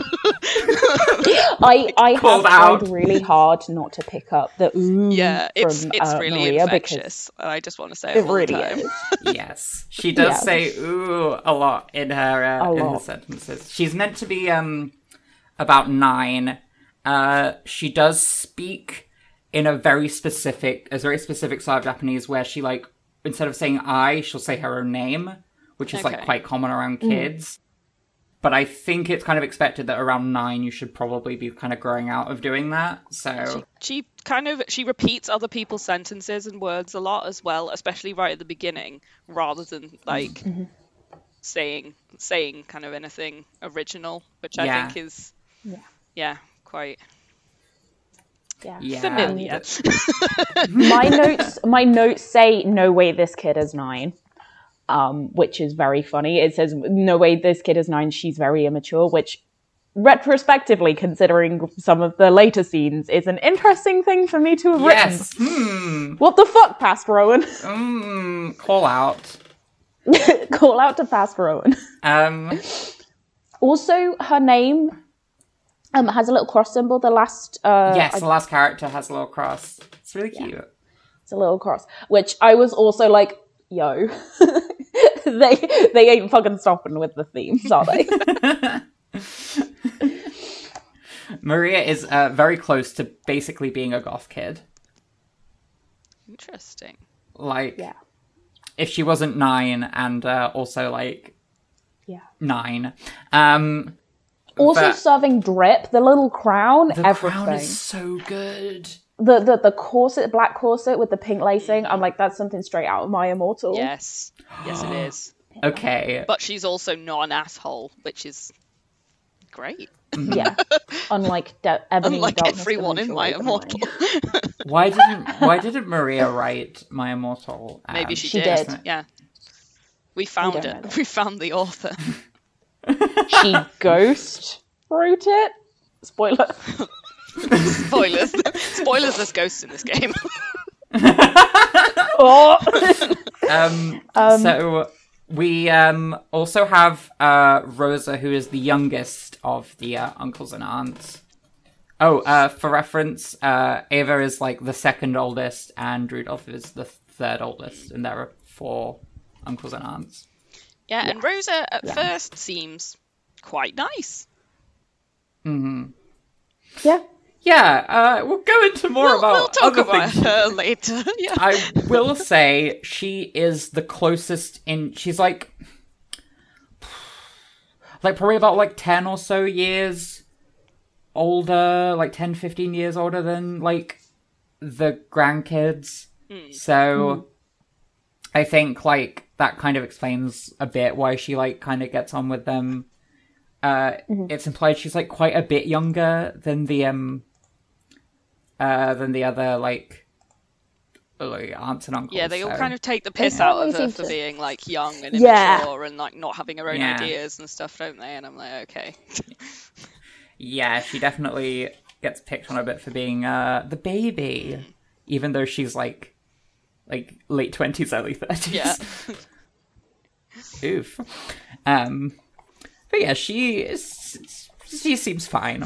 I I have Called tried out. really hard not to pick up the ooh Yeah, it's from it's uh, really Maria infectious. And I just want to say it, because it all really the time. is. Yes, she does Yeah. say "ooh" a lot in her uh, A in her lot. sentences. She's meant to be um about nine. Uh, she does speak in a very specific, a very specific style of Japanese where she like instead of saying "I," she'll say her own name, which is like Okay. quite common around kids. but I think it's kind of expected that around nine you should probably be kind of growing out of doing that. So She kind of she repeats other people's sentences and words a lot as well, especially right at the beginning, rather than like Mm-hmm. saying saying kind of anything original, which I Yeah. think is Yeah. yeah quite Yeah. yeah, familiar. my notes my notes say no way this kid is nine, um which is very funny. It says no way this kid is nine, she's very immature, which retrospectively, considering some of the later scenes, is an interesting thing for me to have yes. Hmm. written. What the fuck, Past Rowan? Mm, call out. Call out to Past Rowan. Um. Also, her name um has a little cross symbol. The last uh yes, I- the last character has a little cross. It's really cute. it's a little cross, which I was also like, yo, they they ain't fucking stopping with the themes, are they? Maria is uh, very close to basically being a goth kid. Interesting. Like, Yeah. if she wasn't nine and uh, also like Yeah. nine. Um, Also but serving drip, the little crown, the everything. crown is so good. The, the the corset, black corset with the pink lacing. I'm like, that's something straight out of My Immortal. Yes, yes, it is. Okay. But she's also not an asshole, which is great. Yeah. Unlike De- Ebony Unlike Darkness everyone in My Dimension Immortal. Why didn't Why didn't Maria write My Immortal? Um, Maybe she, She did. did. Yeah. We found don't know it. that. We found the author. She ghost wrote it. Spoiler. Spoilers. Spoilers, there's ghosts in this game. Oh. Um, Um, so we um, also have uh, Rosa, who is the youngest of the uh, uncles and aunts. Oh, uh, for reference, uh, Ava is like the second oldest, and Rudolph is the third oldest, and there are four uncles and aunts. Yeah, and Rosa at Yeah. first seems quite nice. hmm Yeah. Yeah, uh, we'll go into more We'll, about we'll talk other about things. her later. Yeah. I will say she is the closest in. She's like, like probably about like ten or so years older, like ten, fifteen years older than like the grandkids. So I think like that kind of explains a bit why she like kind of gets on with them. Uh, It's implied she's like quite a bit younger than the um, uh, than the other like, like aunts and uncles. Yeah, they all so- kind of take the piss They out of probably her seem for to- being like young and Yeah. immature and like not having her own Yeah. ideas and stuff, don't they? And I'm like, okay. Yeah, she definitely gets picked on a bit for being uh, the baby, even though she's like, like late twenties, early thirties. Yeah. Oof. Um, but yeah, she is, she seems fine.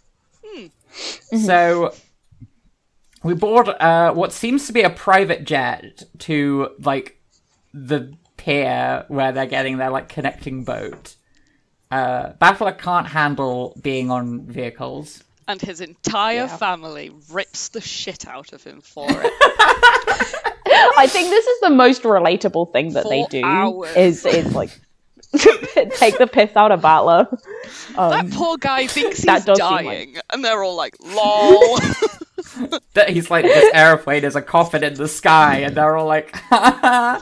So we board uh, what seems to be a private jet to like the pier where they're getting their like connecting boat. Uh, Battler can't handle being on vehicles. And his entire Yeah. family rips the shit out of him for it. I think this is the most relatable thing that they For do. hours. Is is like take the piss out of Battler. Um, That poor guy thinks that he's does seem dying, and they're all like, lol. That he's like, this airplane is a coffin in the sky, and they're all like, ah,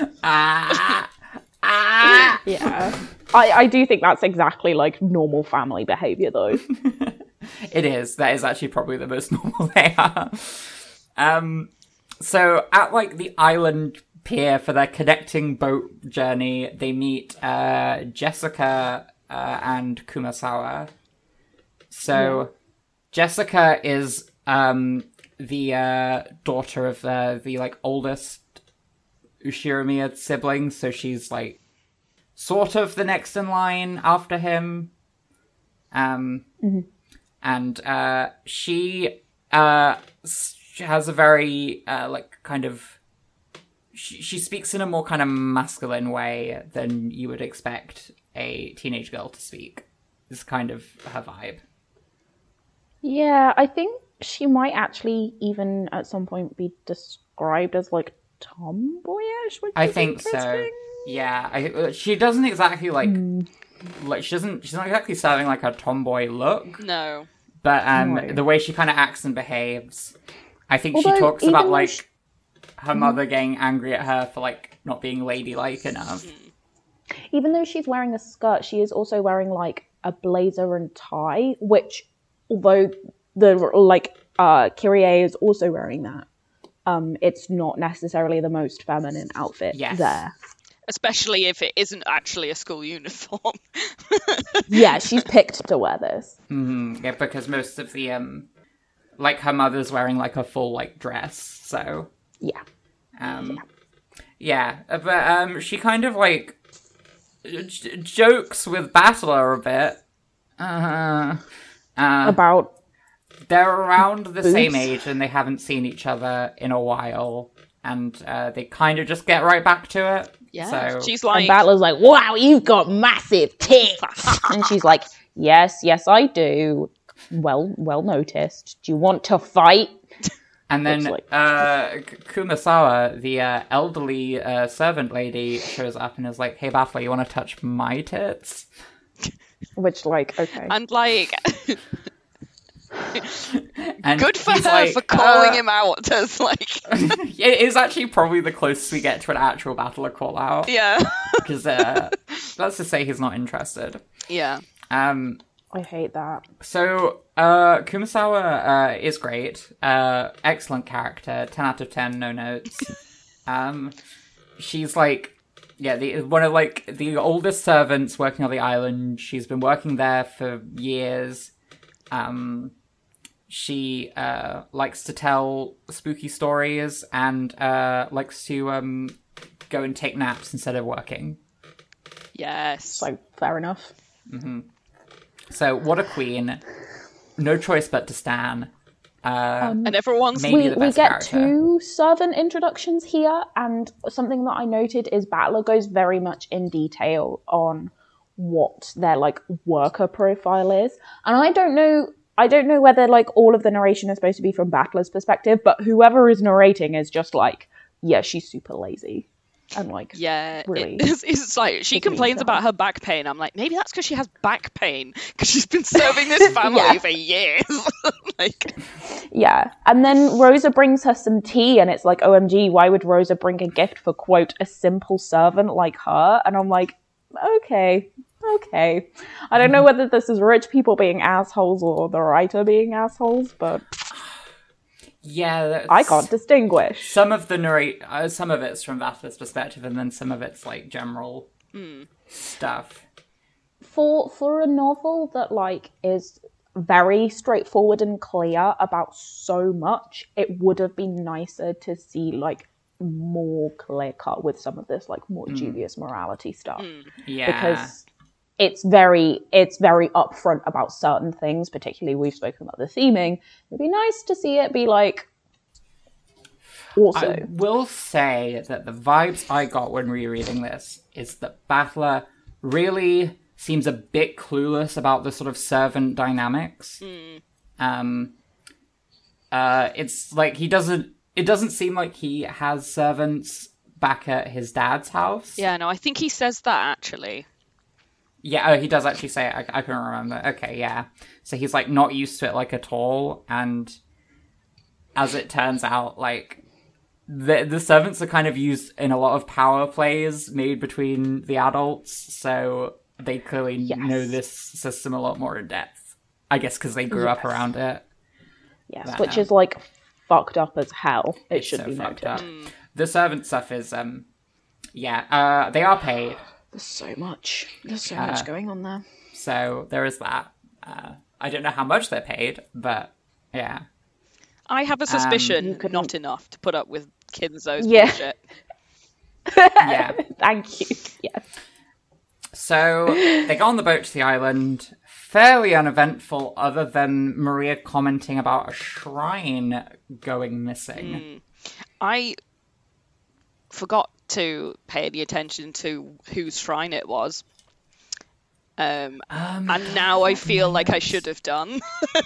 ah. yeah. I, I do think that's exactly like normal family behavior though. It is. That is actually probably the most normal they are. Um, so at like the island pier for their connecting boat journey, they meet uh, Jessica uh, and Kumasawa. So Jessica is um, the uh, daughter of the the like oldest Ushiramiya sibling, so she's like sort of the next in line after him. Um. And uh, she uh, s- she has a very, uh, like, kind of... She, she speaks in a more kind of masculine way than you would expect a teenage girl to speak. Is kind of her vibe. Yeah, I think she might actually even at some point be described as like tomboyish, which I is think so. interesting. Yeah, I, she doesn't exactly, like, like she doesn't she's not exactly serving like a tomboy look, No. but um No. the way she kind of acts and behaves, I think Although, she talks even about though like she- her mother getting angry at her for like not being ladylike enough. Even though she's wearing a skirt, she is also wearing like a blazer and tie, which, although the like uh Kyrie is also wearing that, um, it's not necessarily the most feminine outfit Yes. there. Especially if it isn't actually a school uniform. Yeah, she's picked to wear this. Mm, yeah, because most of the um like her mother's wearing like a full like dress, so Yeah. um yeah, but um she kind of like j- jokes with Battler a bit. Uh, uh, About they're around the boobs. same age and they haven't seen each other in a while, and uh, they kind of just get right back to it. Yeah. So She's and like, Battler's like, wow, you've got massive tits. And she's like, yes, yes, I do. Well, well noticed. Do you want to fight? And then It's like- uh, K- Kumasawa, the uh, elderly uh, servant lady, shows up and is like, "Hey, Battler, you want to touch my tits?" Which, like, okay. and like, And good for he's her like, for calling uh, him out as like, It is actually probably the closest we get to an actual Battler call out, yeah, because uh, let's just say he's not interested. yeah, Um, I hate that. so uh, Kumasawa uh, is great, uh, excellent character, ten out of ten, no notes. Um, she's like. Yeah, the one of like the oldest servants working on the island. She's been working there for years. Um, she uh, likes to tell spooky stories and uh, likes to um, go and take naps instead of working. yes. So, fair enough. So, what a queen! No choice but to stan. Uh, And everyone's Maybe we the we best get character. two servant introductions here, and something that I noted is Battler goes very much in detail on what their like worker profile is, and I don't know. I don't know whether like all of the narration is supposed to be from Battler's perspective, but whoever is narrating is just like, yeah, she's super lazy, and like, Yeah, really. it- it's, it's like she Doesn't complains need about her back pain. I'm like, maybe that's because she has back pain because she's been serving this family Yeah. for years. Like, Yeah. And then Rosa brings her some tea, and it's like, O M G, why would Rosa bring a gift for, quote, a simple servant like her? And I'm like, okay, okay. I don't know whether this is rich people being assholes or the writer being assholes, but yeah, that's- I can't distinguish. Some of the narrate, uh, some of it's from Battler's perspective, and then some of it's like general stuff. For for a novel that like is very straightforward and clear about so much, it would have been nicer to see like more clear cut with some of this like more dubious morality stuff. Yeah, Because it's very it's very upfront about certain things, particularly we've spoken about the theming. It'd be nice to see it be like also I will say that the vibes I got when rereading this is that Battler really seems a bit clueless about the sort of servant dynamics. Um, uh, it's like he doesn't. It doesn't seem like he has servants back at his dad's house. yeah, no, I think he says that actually. Yeah, oh, he does actually say it. I, I can remember. Okay, yeah. So he's like not used to it like at all, and as it turns out, like the the servants are kind of used in a lot of power plays made between the adults, so they clearly Yes. know this system a lot more in depth. I guess because they grew up Yes. around it. yes, that, which um, is like fucked up as hell. It It's should so be fucked noted. up. The servant stuff is, um, yeah, uh, they are paid, There's so much. There's so Uh, much going on there. so there is that. Uh, I don't know how much they're paid, but yeah. I have a Um, suspicion You couldn't- not enough to put up with Kinzo's Yeah. bullshit. Yeah. Thank you. Yes. So they go on the boat to the island. Fairly uneventful, other than Maria commenting about a shrine going missing. I forgot to pay any attention to whose shrine it was. Um, Um, and now I feel like I should have done.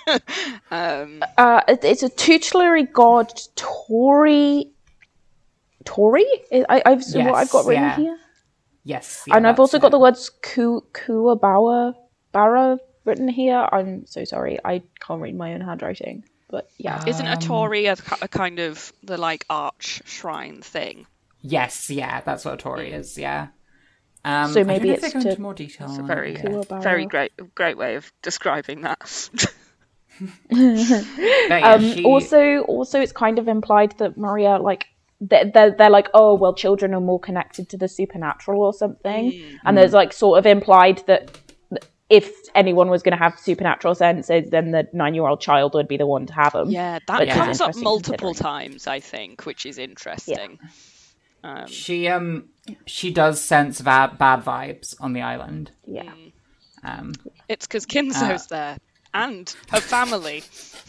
um, Uh, it- it's a tutelary god, Tori. Tori? I, I've what Yes, I've got written yeah. here. Yes. Yeah, and I've also that's got it. the words ku kuabawa bara written here. I'm so sorry. I can't read my own handwriting. But yeah. Isn't a Um, Tory a, a kind of the like arch shrine thing? Yes, yeah, that's what a Tory is, yeah. Um, So I don't maybe know if it's they go to- into more detail. It's a on very, it. Kuwabara. very great, great way of describing that. But yeah, Um, she- Also, also, it's kind of implied that Maria, like, they're, they're, they're like, oh, well, children are more connected to the supernatural or something. And there's, like, sort of implied that if anyone was going to have supernatural senses, then the nine-year-old child would be the one to have them. Yeah, that Which is comes up interesting multiple considering. times, I think, which is interesting. Um, she um she does sense va- bad vibes on the island. Yeah. Um, it's because Kinzo's there and her family.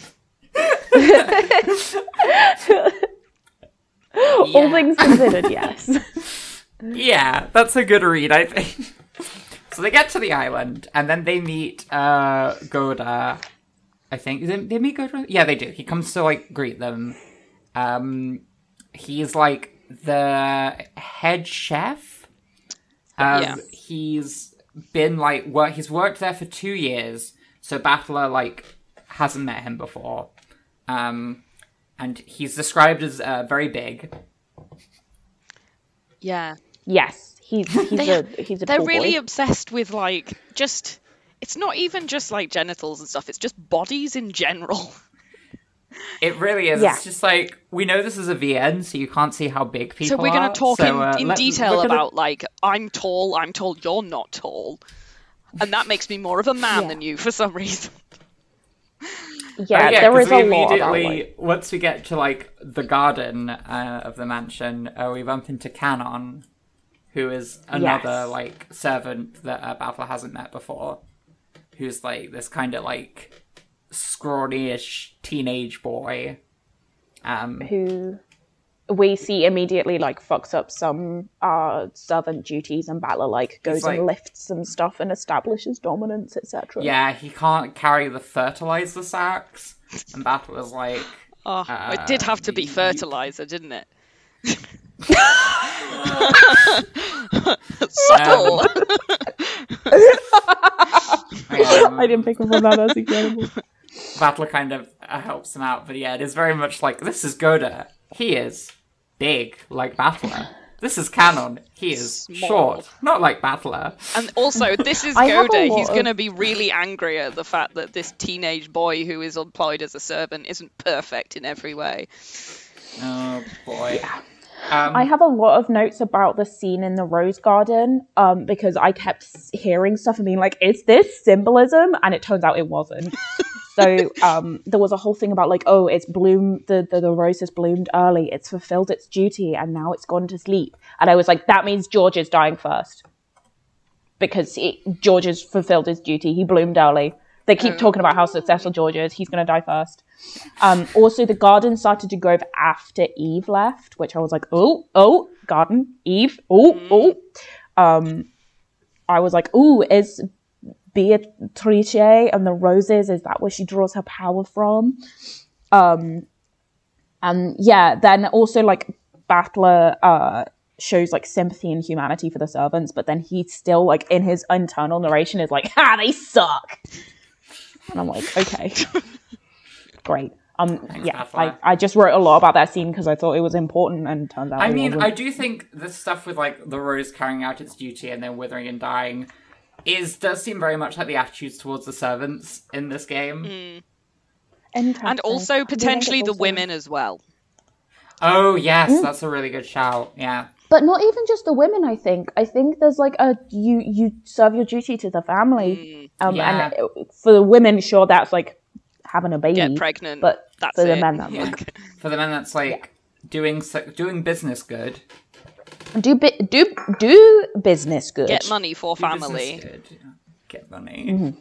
All yeah. things considered, yes. Yeah, that's a good read, I think. So they get to the island, and then they meet uh, Goda. I think they, they meet Goda. Yeah, they do. He comes to like greet them. Um, he's like the head chef. Um, Yeah. He's been like work. He's worked there for two years. So Battler like hasn't met him before. Um, and he's described as uh, very big. Yeah. Yes, he's he's They- a he's a They're tall really boy. obsessed with like just it's not even just like genitals and stuff, it's just bodies in general. It really is. Yeah. It's just like we know this is a V N, so you can't see how big people So we're are. going to talk so, in, uh, in let- detail we're gonna- about like I'm tall, I'm tall, you're not tall. And that makes me more of a man Yeah. than you for some reason. Yeah, Oh, yeah, there 'cause is we a lot about immediately like, once we get to like the garden uh, of the mansion, uh, we bump into Canon, who is another Yes. like servant that uh, Battler hasn't met before, who's like this kind of like scrawny-ish teenage boy. Um, who we see immediately like fucks up some uh servant duties, and Battler like goes It's like- and lifts some stuff and establishes dominance, et cetera. yeah, he can't carry the fertilizer sacks, and Battler's like, Oh, it did have to be you- fertilizer, didn't it? Subtle. um, I didn't pick up on that. That's incredible. Battler kind of uh, helps him out, but yeah, it is very much like, this is Goda. He is big, like Battler. This is Canon. He is Small. short, not like Battler. And also, this is I have a Goda. lot He's of- going to be really angry at the fact that this teenage boy who is employed as a servant isn't perfect in every way. Oh boy. Um, I have a lot of notes about the scene in the rose garden, um, because I kept s- hearing stuff and being like, "Is this symbolism?" And it turns out it wasn't. So um, there was a whole thing about like, "Oh, it's bloomed. The, the the rose has bloomed early. It's fulfilled its duty, and now it's gone to sleep." And I was like, "That means George is dying first, because it, George has fulfilled his duty. He bloomed early." They keep talking about how successful George is. He's going to die first. Um, also, the garden started to grow after Eve left, which I was like, oh, oh, garden, Eve, oh, oh. Um, I was like, oh, is Beatrice and the roses, is that where she draws her power from? Um, and yeah, then also like Battler uh, shows like sympathy and humanity for the servants, but then he still like in his internal narration is like, ha, they suck. And I'm like, okay, great. Um, yeah, I, Battler. I just wrote a lot about that scene because I thought it was important, and turns out I it mean, wasn't. I do think the stuff with like the rose carrying out its duty and then withering and dying is does seem very much like the attitudes towards the servants in this game. Interesting. And also I do think potentially it's the also- women as well. Oh yes, that's a really good shout. Yeah. But not even just the women, I think. I think there's like a you you serve your duty to the family. Um, Yeah. And it- for the women, sure, that's like having a baby. Get pregnant. But That's for the it. men, that's Yeah. like For the men, that's like doing so- doing business good. do bi- do do business good. Get money for Do business family. good. Get money.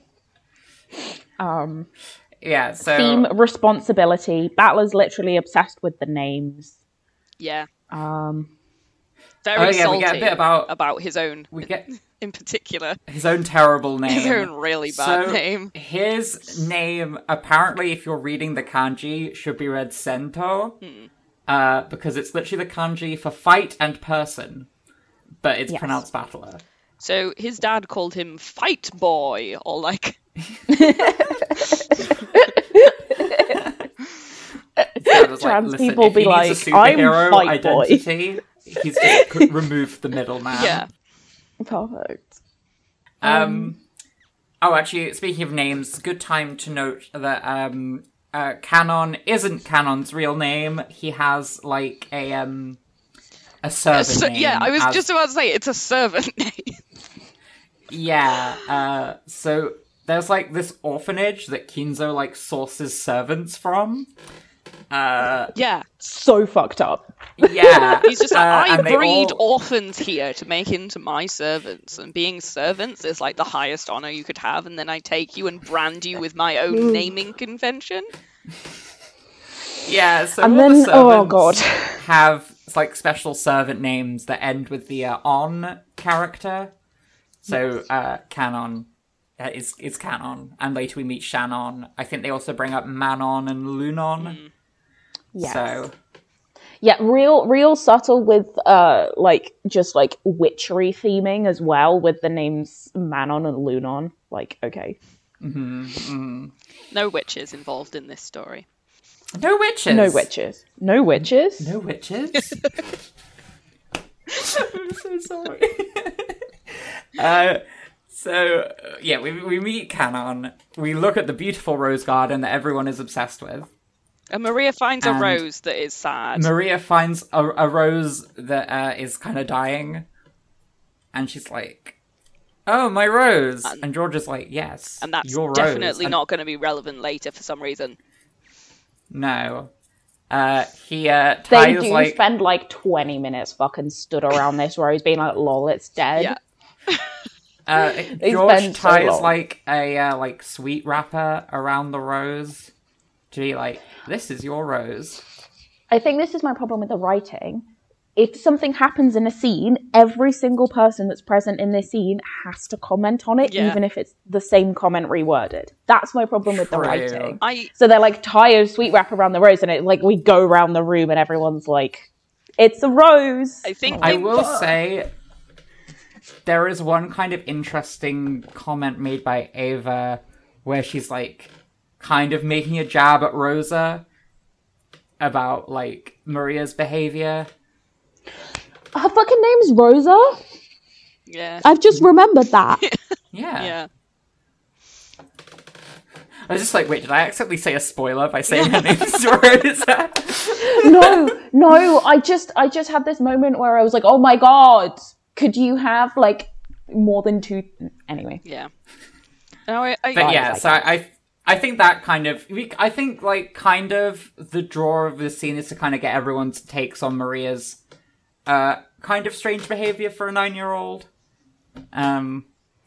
Um, Yeah. So theme responsibility. Battler's literally obsessed with the names. Yeah. Um, Very Oh, yeah, we salty get a bit about- about his own we get in particular. his own terrible name. His own really bad So, name. His name, apparently, if you're reading the kanji, should be read Sento, uh, because it's literally the kanji for fight and person. but it's Yes. pronounced battler. So his dad called him Fight Boy, or like... Dad was like, Trans listen, people if be he like, needs a "I'm superhero Fight Boy." identity, he's just c- removed the middleman. Yeah. Perfect. Um, oh, actually, speaking of names, good time to note that um, uh, Canon isn't Canon's real name. He has like a um, a servant So- name. yeah, I was as- just about to say, it's a servant name. Yeah. Uh, so there's like this orphanage that Kinzo like sources servants from. Uh, Yeah. So fucked up. yeah. He's just like, Uh, I and they breed all- orphans here to make into my servants, and being servants is like the highest honor you could have, and then I take you and brand you with my own naming convention. Yeah, so And all the then- oh, servants God. have like special servant names that end with the uh, on character. So uh, Canon uh, is is Canon, and later we meet Shannon. I think they also bring up Manon and Lunon. Yes. So Yeah, real, real subtle with uh, like just like witchery theming as well with the names Manon and Lunon. Like, okay, No witches involved in this story. no witches. no witches, no witches. No witches. I'm so sorry. uh, so uh, yeah, we we meet Canon. We look at the beautiful rose garden that everyone is obsessed with. And Maria finds a And rose that is sad. Maria finds a, a rose that uh, is kind of dying, and she's like, "Oh, my rose!" And, And- George is like, "Yes, and that's your rose." definitely And- not going to be relevant later for some reason. No, uh, he uh, They ties do like spend like twenty minutes fucking stood around this rose being like, lol, it's dead. Yeah. uh, They George spend so ties long. like a uh, like sweet wrapper around the rose to be like, "This is your rose." I think this is my problem with the writing. If something happens in a scene, every single person that's present in this scene has to comment on it, Yeah. even if it's the same comment reworded. That's my problem with the True. writing. I So they're like tie a sweet wrap around the rose, and it like we go around the room, and everyone's like, "It's a rose." I think I they will say there is one kind of interesting comment made by Ava where she's like kind of making a jab at Rosa about like Maria's behavior. Her fucking name's Rosa. yeah. I've just remembered that. Yeah. Yeah. I was just like, wait, did I accidentally say a spoiler by saying her name's Rosa? no, no. I just, I just had this moment where I was like, "Oh my god, could you have like more than two?" Anyway, Yeah. No, I, I, But yeah, like so I, I I think that kind of, we- I think like kind of the draw of this scene is to kind of get everyone's takes on Maria's uh, kind of strange behavior for a nine-year-old. Um,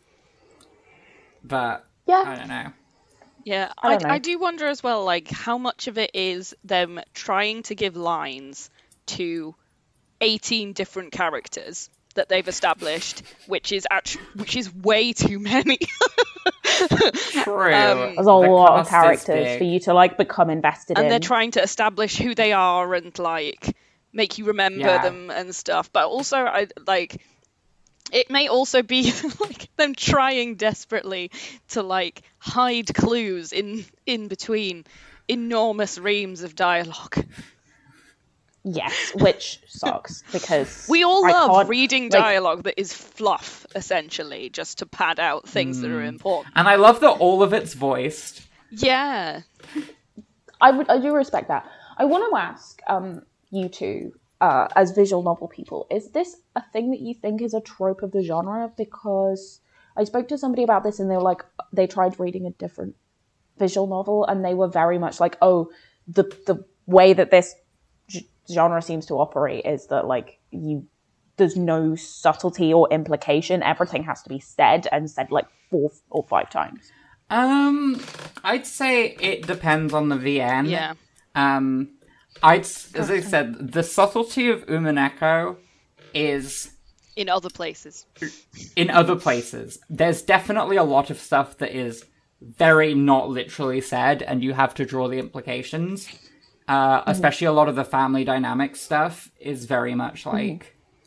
but Yeah. I don't know. Yeah, I I, don't know. I do wonder as well, like, how much of it is them trying to give lines to eighteen different characters that they've established, which is actually, which is way too many. True. Um, there's a lot of cast is characters big. for you to like become invested and in. they're trying to establish who they are and, like, make you remember Yeah. them and stuff. But also, I like, it may also be like them trying desperately to like hide clues in in between enormous reams of dialogue. Yes, which sucks because We all I love can't- reading like- dialogue that is fluff, essentially, just to pad out things that are important. And I love that all of it's voiced. Yeah. I would, I do respect that. I want to ask um, you two, uh, as visual novel people, is this a thing that you think is a trope of the genre? Because I spoke to somebody about this, and they were like, they tried reading a different visual novel, and they were very much like, oh, the the way that this g- genre seems to operate is that like you, there's no subtlety or implication. Everything has to be said and said like four or five times. Um, I'd say it depends on the V N. Yeah. Um, I'd, as I said, the subtlety of Umaneko is In other places. in other places. There's definitely a lot of stuff that is very not literally said, and you have to draw the implications. Uh, especially a lot of the family dynamic stuff is very much like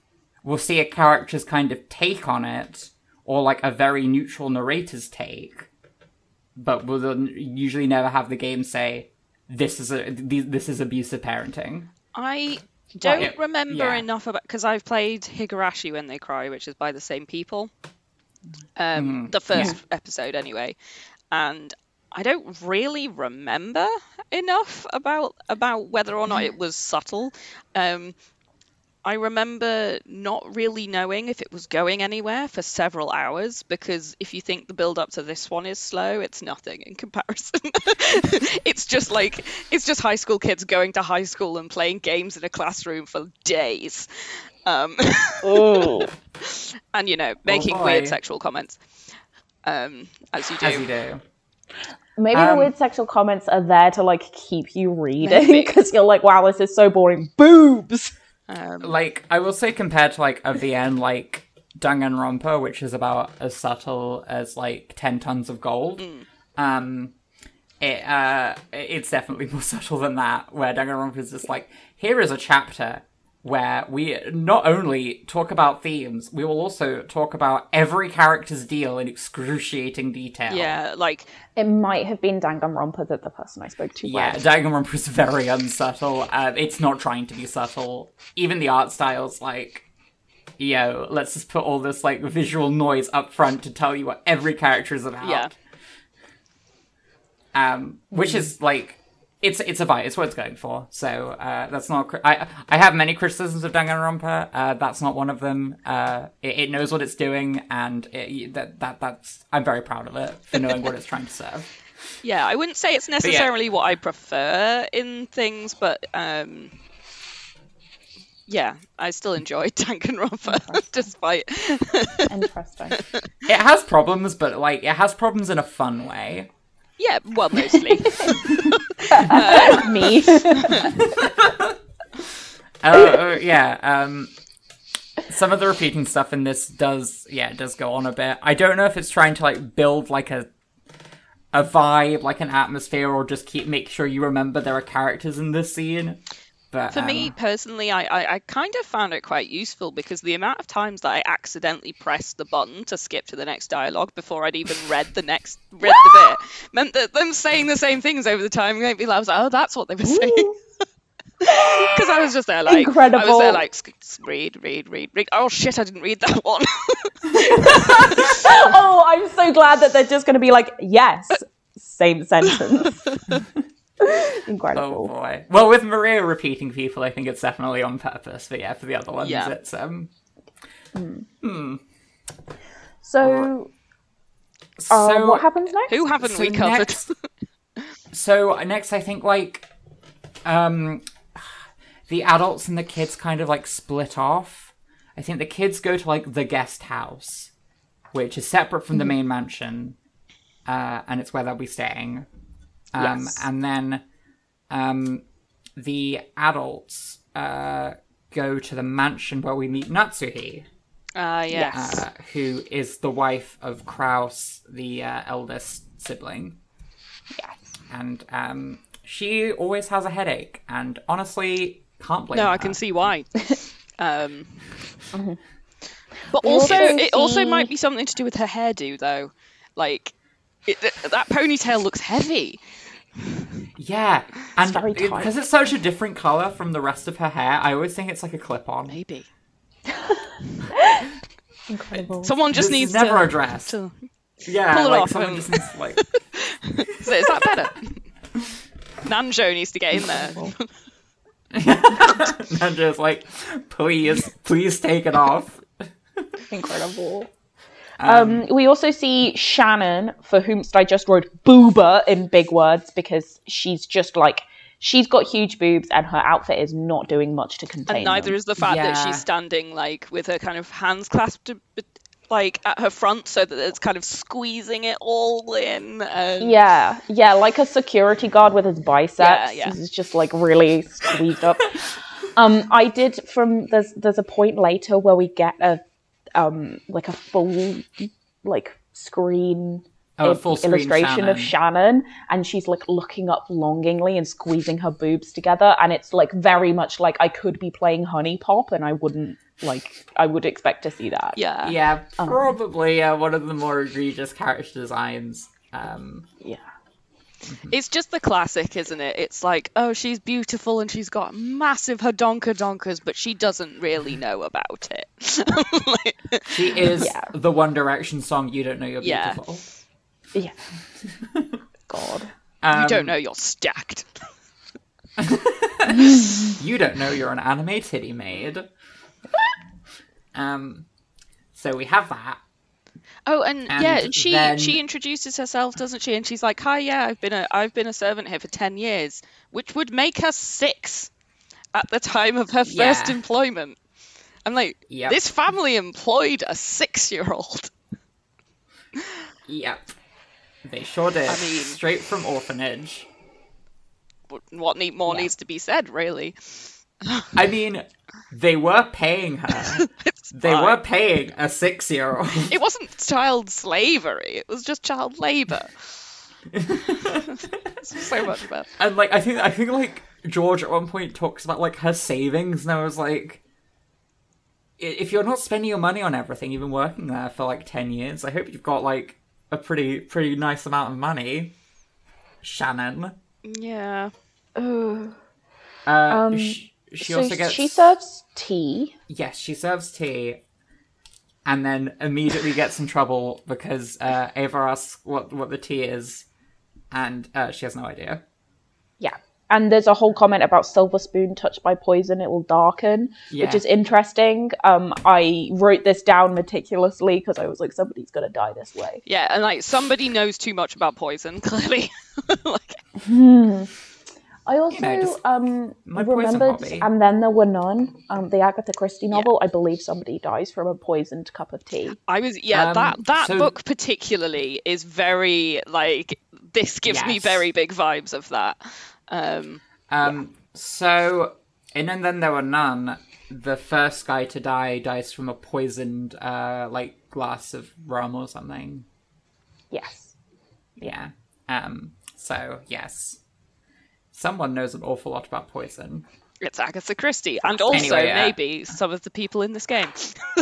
we'll see a character's kind of take on it, or like a very neutral narrator's take, but we'll usually never have the game say, this is a this is abusive parenting. I don't Right. remember Yeah. enough about, because I've played Higurashi When They Cry, which is by the same people. Um, Mm, the first episode, anyway, and I don't really remember enough about about whether or not it was subtle. Um, I remember not really knowing if it was going anywhere for several hours, because if you think the build up to this one is slow, it's nothing in comparison. It's just like, it's just high school kids going to high school and playing games in a classroom for days. Um, Ooh. and, you know, making boy. weird sexual comments. Um, as you do. As you do. Maybe Um, the weird sexual comments are there to like keep you reading Maybe. because you're like, wow, this is so boring. Boobs. Um, Like, I will say compared to, like, a V N like Danganronpa, which is about as subtle as, like, ten tons of gold, um, it, uh, it's definitely more subtle than that, where Danganronpa is just like, here is a chapter where we not only talk about themes, we will also talk about every character's deal in excruciating detail. yeah, like, It might have been Danganronpa that the person I spoke to Yeah, read. Danganronpa is very unsubtle. Uh, it's not trying to be subtle. Even the art style's like, yo, let's just put all this like visual noise up front to tell you what every character is about. yeah. Um, which is like, it's it's a vibe. It's what it's going for. So uh, that's not. Cri- I I have many criticisms of Danganronpa. Uh, that's not one of them. Uh, it, it knows what it's doing, and it, that that that's. I'm very proud of it for knowing what it's trying to serve. Yeah, I wouldn't say it's yeah. necessarily what I prefer in things, but um, yeah, I still enjoy Danganronpa despite. Interesting. It has problems, but like it has problems in a fun way. Yeah, well, mostly. Me. Oh, yeah. Um, some of the repeating stuff in this does, yeah, it does go on a bit. I don't know if it's trying to like build like a a vibe, like an atmosphere, or just keep make sure you remember there are characters in this scene. But For um, me personally, I, I, I kind of found it quite useful because the amount of times that I accidentally pressed the button to skip to the next dialogue before I'd even read the next read the bit meant that them saying the same things over the time made me laugh. I was like, oh, that's what they were saying. Because I was just there like, Incredible. I was there like, "Sk- s- read, read, read, read. Oh shit, I didn't read that one. Oh, I'm so glad that they're just going to be like, yes, same sentence. oh Incredible. boy. Well, with Maria repeating people, I think it's definitely on purpose. But yeah, for the other ones, Yeah. it's um. So, uh, So what happens next? Who haven't So we covered? next- So next, I think like, um, the adults and the kids kind of like split off. I think the kids go to like the guest house, which is separate from the main mansion, uh, and it's where they'll be staying. Um, Yes. And then, um, the adults uh go to the mansion where we meet Natsuhi, Ah, yes. uh, who is the wife of Kraus, the uh, eldest sibling. Yes. And um, she always has a headache, and honestly, can't blame No, her. I can see why. Um, but We also, also it also see- might be something to do with her hairdo, though. Like, it, th- that ponytail looks heavy. Yeah, and very tight. because it's such a different color from the rest of her hair, I always think it's like a clip-on. Maybe Incredible. someone just This needs is never to, addressed. to. Yeah, pull it like off someone and- just needs to, like. Is that better? Nanjo needs to get in there. And just like, please, please take it off. Incredible. Um, we also see Shannon, for whomst I just wrote booba in big words because she's just like, she's got huge boobs and her outfit is not doing much to contain And neither them. is the fact that Yeah. she's standing like with her kind of hands clasped like at her front, so that it's kind of squeezing it all in. And... Yeah, yeah, like a security guard with his biceps. Yeah, yeah. He's just like really squeezed up. um, I did from there's there's a point later where we get a um like a full like screen Oh, a i- full screen illustration of Shannon. Shannon, and she's like looking up longingly and squeezing her boobs together, and it's like very much like I could be playing Honey Pop and I wouldn't Like, I would expect to see that. Yeah. Yeah, probably uh, one of the more egregious character designs. Um, Yeah. It's just the classic, isn't it? It's like, oh, she's beautiful and she's got massive hodonka-donkers, but she doesn't really know about it. Like, she is Yeah. the One Direction song, You Don't Know You're Yeah. Beautiful. Yeah. God. Um, you don't know you're stacked. You don't know you're an anime titty maid. Um, so we have that. Oh, and, And yeah, she then- she introduces herself, doesn't she? And she's like, "Hi, yeah, I've been a I've been a servant here for ten years," which would make her six at the time of her first Yeah. employment. I'm like, Yep. this family employed a six-year-old. Yep. They sure did. I mean- Straight from orphanage. What need more Yeah. needs to be said, really? I mean, they were paying her. It's They fine. were paying a six-year-old. It wasn't child slavery. It was just child labor. So much better. And like I think I think like George at one point talks about like her savings, and I was like, "I- if you're not spending your money on everything, you've been working there for like ten years. I hope you've got like a pretty pretty nice amount of money, Shannon." Yeah. Ugh. Uh, Um, sh- she so also gets she serves tea. yes, she serves tea, and then immediately gets in trouble because uh, Ava asks what what the tea is, and uh, she has no idea. Yeah. And there's a whole comment about silver spoon touched by poison, it will darken, Yeah. which is interesting. Um, I wrote this down meticulously because I was like, somebody's gonna die this way. Yeah, and like somebody knows too much about poison, clearly. Like, I also know, just um my poison remembered, hobby. and then there were none. Um, the Agatha Christie novel. I believe somebody dies from a poisoned cup of tea. I was yeah, Um, that that so- book particularly is very like this gives me Yes. very big vibes of that. Um Um, so, in And Then There Were None, the first guy to die dies from a poisoned, uh, like, glass of rum or something. Yes. Yeah. Um, so, yes. Someone knows an awful lot about poison. it's Agatha Christie. And also Anyway, yeah. maybe some of the people in this game.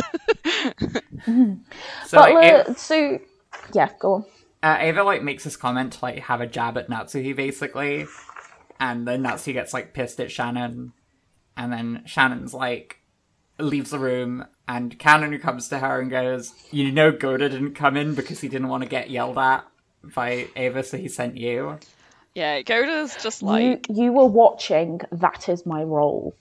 So, But like, uh, Ava, so yeah, go on. uh, Ava, like, makes this comment to, like, have a jab at Natsuhi, basically. And then Natsuhi gets, like, pissed at Shannon. And then Shannon's, like, leaves the room, and Canon comes to her and goes, "You know Goda didn't come in because he didn't want to get yelled at by Ava, so he sent you." Yeah, Goda's just like You you were watching. That is my role.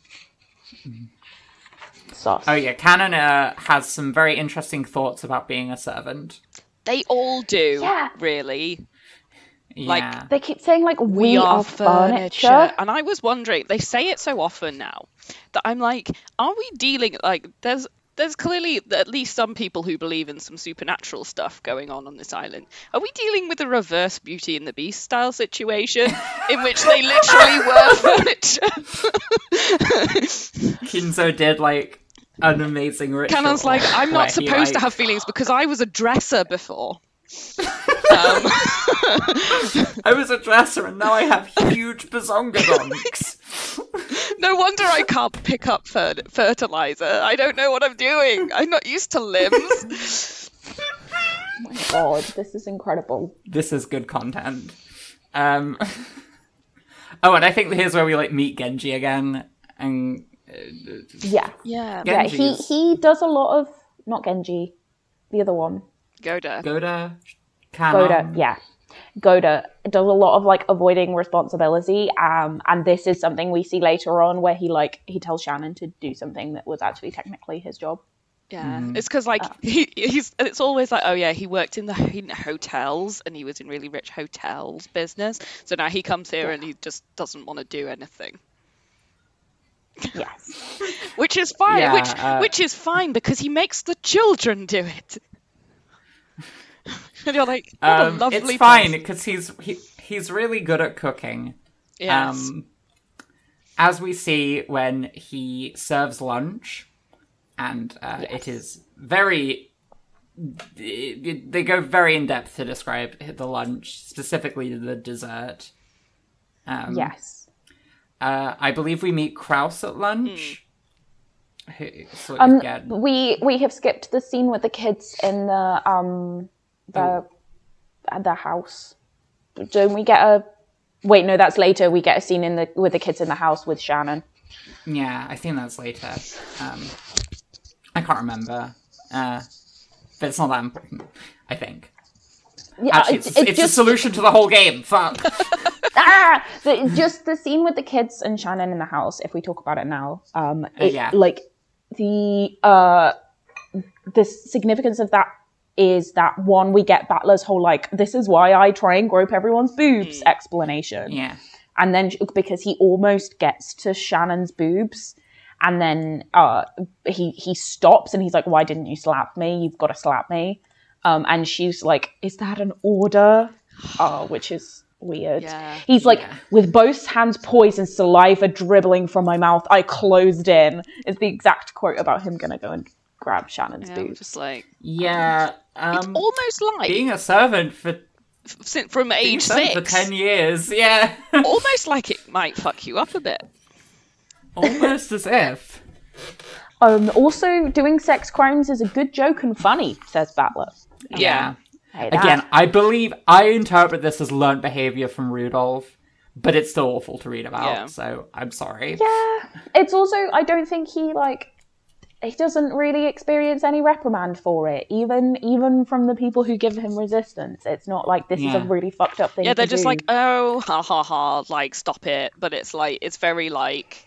Sus. Oh yeah, Canon uh, has some very interesting thoughts about being a servant. they all do, Yeah. really. Yeah. Like, They keep saying like we, are furniture. furniture. And I was wondering, they say it so often now that I'm like, are we dealing like there's there's clearly at least some people who believe in some supernatural stuff going on on this island. Are we dealing with a reverse Beauty and the Beast style situation in which they literally were furniture? Kinzo did like an amazing ritual. Canon's like, I'm where not he, supposed to like- have feelings because I was a dresser before. um, I was a dresser and now I have huge bazongadonks. no wonder I can't pick up fer- fertilizer. I don't know what I'm doing. I'm not used to limbs. Oh my god, this is incredible. This is good content. Um. Oh, and I think here's where we like meet Genji again, and uh, Yeah. Yeah, Yeah, he, Genji's- he does a lot of not Genji, the other one. Goda. Goda, Canon. Goda, yeah. Goda does a lot of like avoiding responsibility, um, and this is something we see later on where he like he tells Shannon to do something that was actually technically his job. Yeah, it's because like he, he's. It's always like, oh yeah, he worked in the in hotels and he was in really rich hotels business. So now he comes here and he just doesn't want to do anything, Yes. which is fine. Yeah, which uh, which is fine because he makes the children do it. And you're like, what a Um, lovely. it's fine person. because he's he, he's really good at cooking. Yes. Um, as we see when he serves lunch, and uh, it is very. It, it- they go very in depth to describe the lunch, specifically the dessert. Um, Yes. Uh, I believe we meet Kraus at lunch. who sort Um, of get... we we have skipped the scene with the kids in the um the Oh. at the house. Don't we get a? Wait, no, that's later. We get a scene in the with the kids in the house with Shannon. Yeah, I think that's later. Um, I can't remember. Uh, but it's not that important, I think. Yeah, Actually, it's, it's, it's just, a solution to the whole game. Fuck. ah, the, just the scene with the kids and Shannon in the house. If we talk about it now, um, it, yeah. like the uh, the significance of that is that one, we get Battler's whole like, this is why I try and grope everyone's boobs Mm. explanation. Yeah. And then because he almost gets to Shannon's boobs, and then uh, he he stops and he's like, "Why didn't you slap me? You've got to slap me." Um, and she's like, "Is that an order?" Uh, which is weird. Yeah. He's like, Yeah. with both hands poised and saliva dribbling from my mouth, I closed in. Is the exact quote about him gonna go and grab Shannon's Yeah, I'm boobs. just like Yeah. it's Um, almost like being a servant for, f- from being a age servant six, for ten years. Yeah. almost like it might fuck you up a bit. Almost as if. Um, also, doing sex crimes is a good joke and funny, says Battler. Yeah. Hey, that- Again, I believe I interpret this as learned behavior from Rudolph, but it's still awful to read about. Yeah. So I'm sorry. Yeah, it's also, I don't think he, like, he doesn't really experience any reprimand for it, even even from the people who give him resistance. It's not like this is Yeah. a really fucked up thing Yeah, they're to just do. like, oh, ha ha ha, like stop it. But it's like it's very like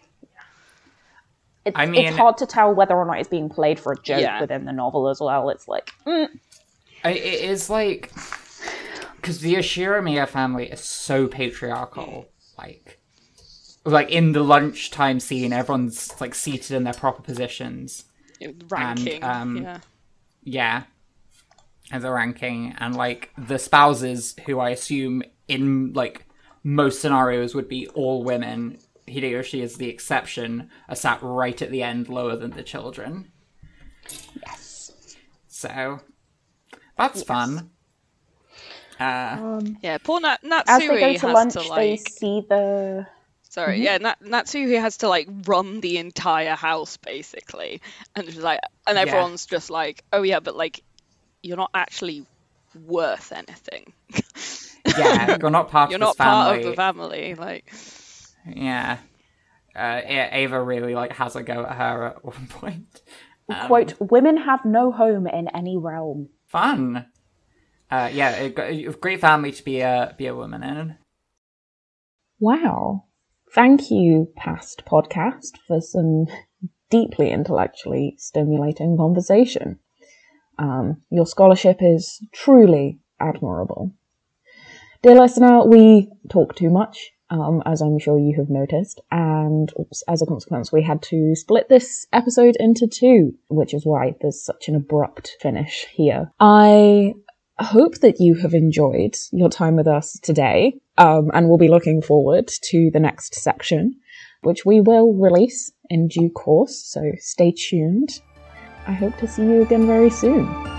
it's, I mean- it's hard to tell whether or not it's being played for a joke Yeah. within the novel as well. It's like, mm, I, it is like, because the Ashiramiya family is so patriarchal. Like, like in the lunchtime scene, everyone's like seated in their proper positions. ranking. um, yeah. Yeah, as a ranking, and like the spouses, who I assume in like most scenarios would be all women. Hideyoshi is the exception, are sat right at the end, lower than the children. yes. So that's fun. Uh, Um, Yeah, poor Nat- as they Natsui go has to lunch, to they like. see the... Sorry, yeah, Nat- Natsui has to like run the entire house basically, and she's like, and Yeah. everyone's just like, oh yeah, but like, you're not actually worth anything. yeah, you're not part You're of this not part family. of the family. Like, Yeah. Uh, A- Ava really like has a go at her at one point. Um, Quote, women have no home in any realm. Fun. Uh, yeah, a, g- a great family to be a be a woman in. Wow. Thank you, past podcast, for some deeply intellectually stimulating conversation. Um, your scholarship is truly admirable. Dear listener, we talk too much, um, as I'm sure you have noticed, and as a consequence, we had to split this episode into two, which is why there's such an abrupt finish here. I hope that you have enjoyed your time with us today, um, and we'll be looking forward to the next section, which we will release in due course, so stay tuned. I hope to see you again very soon.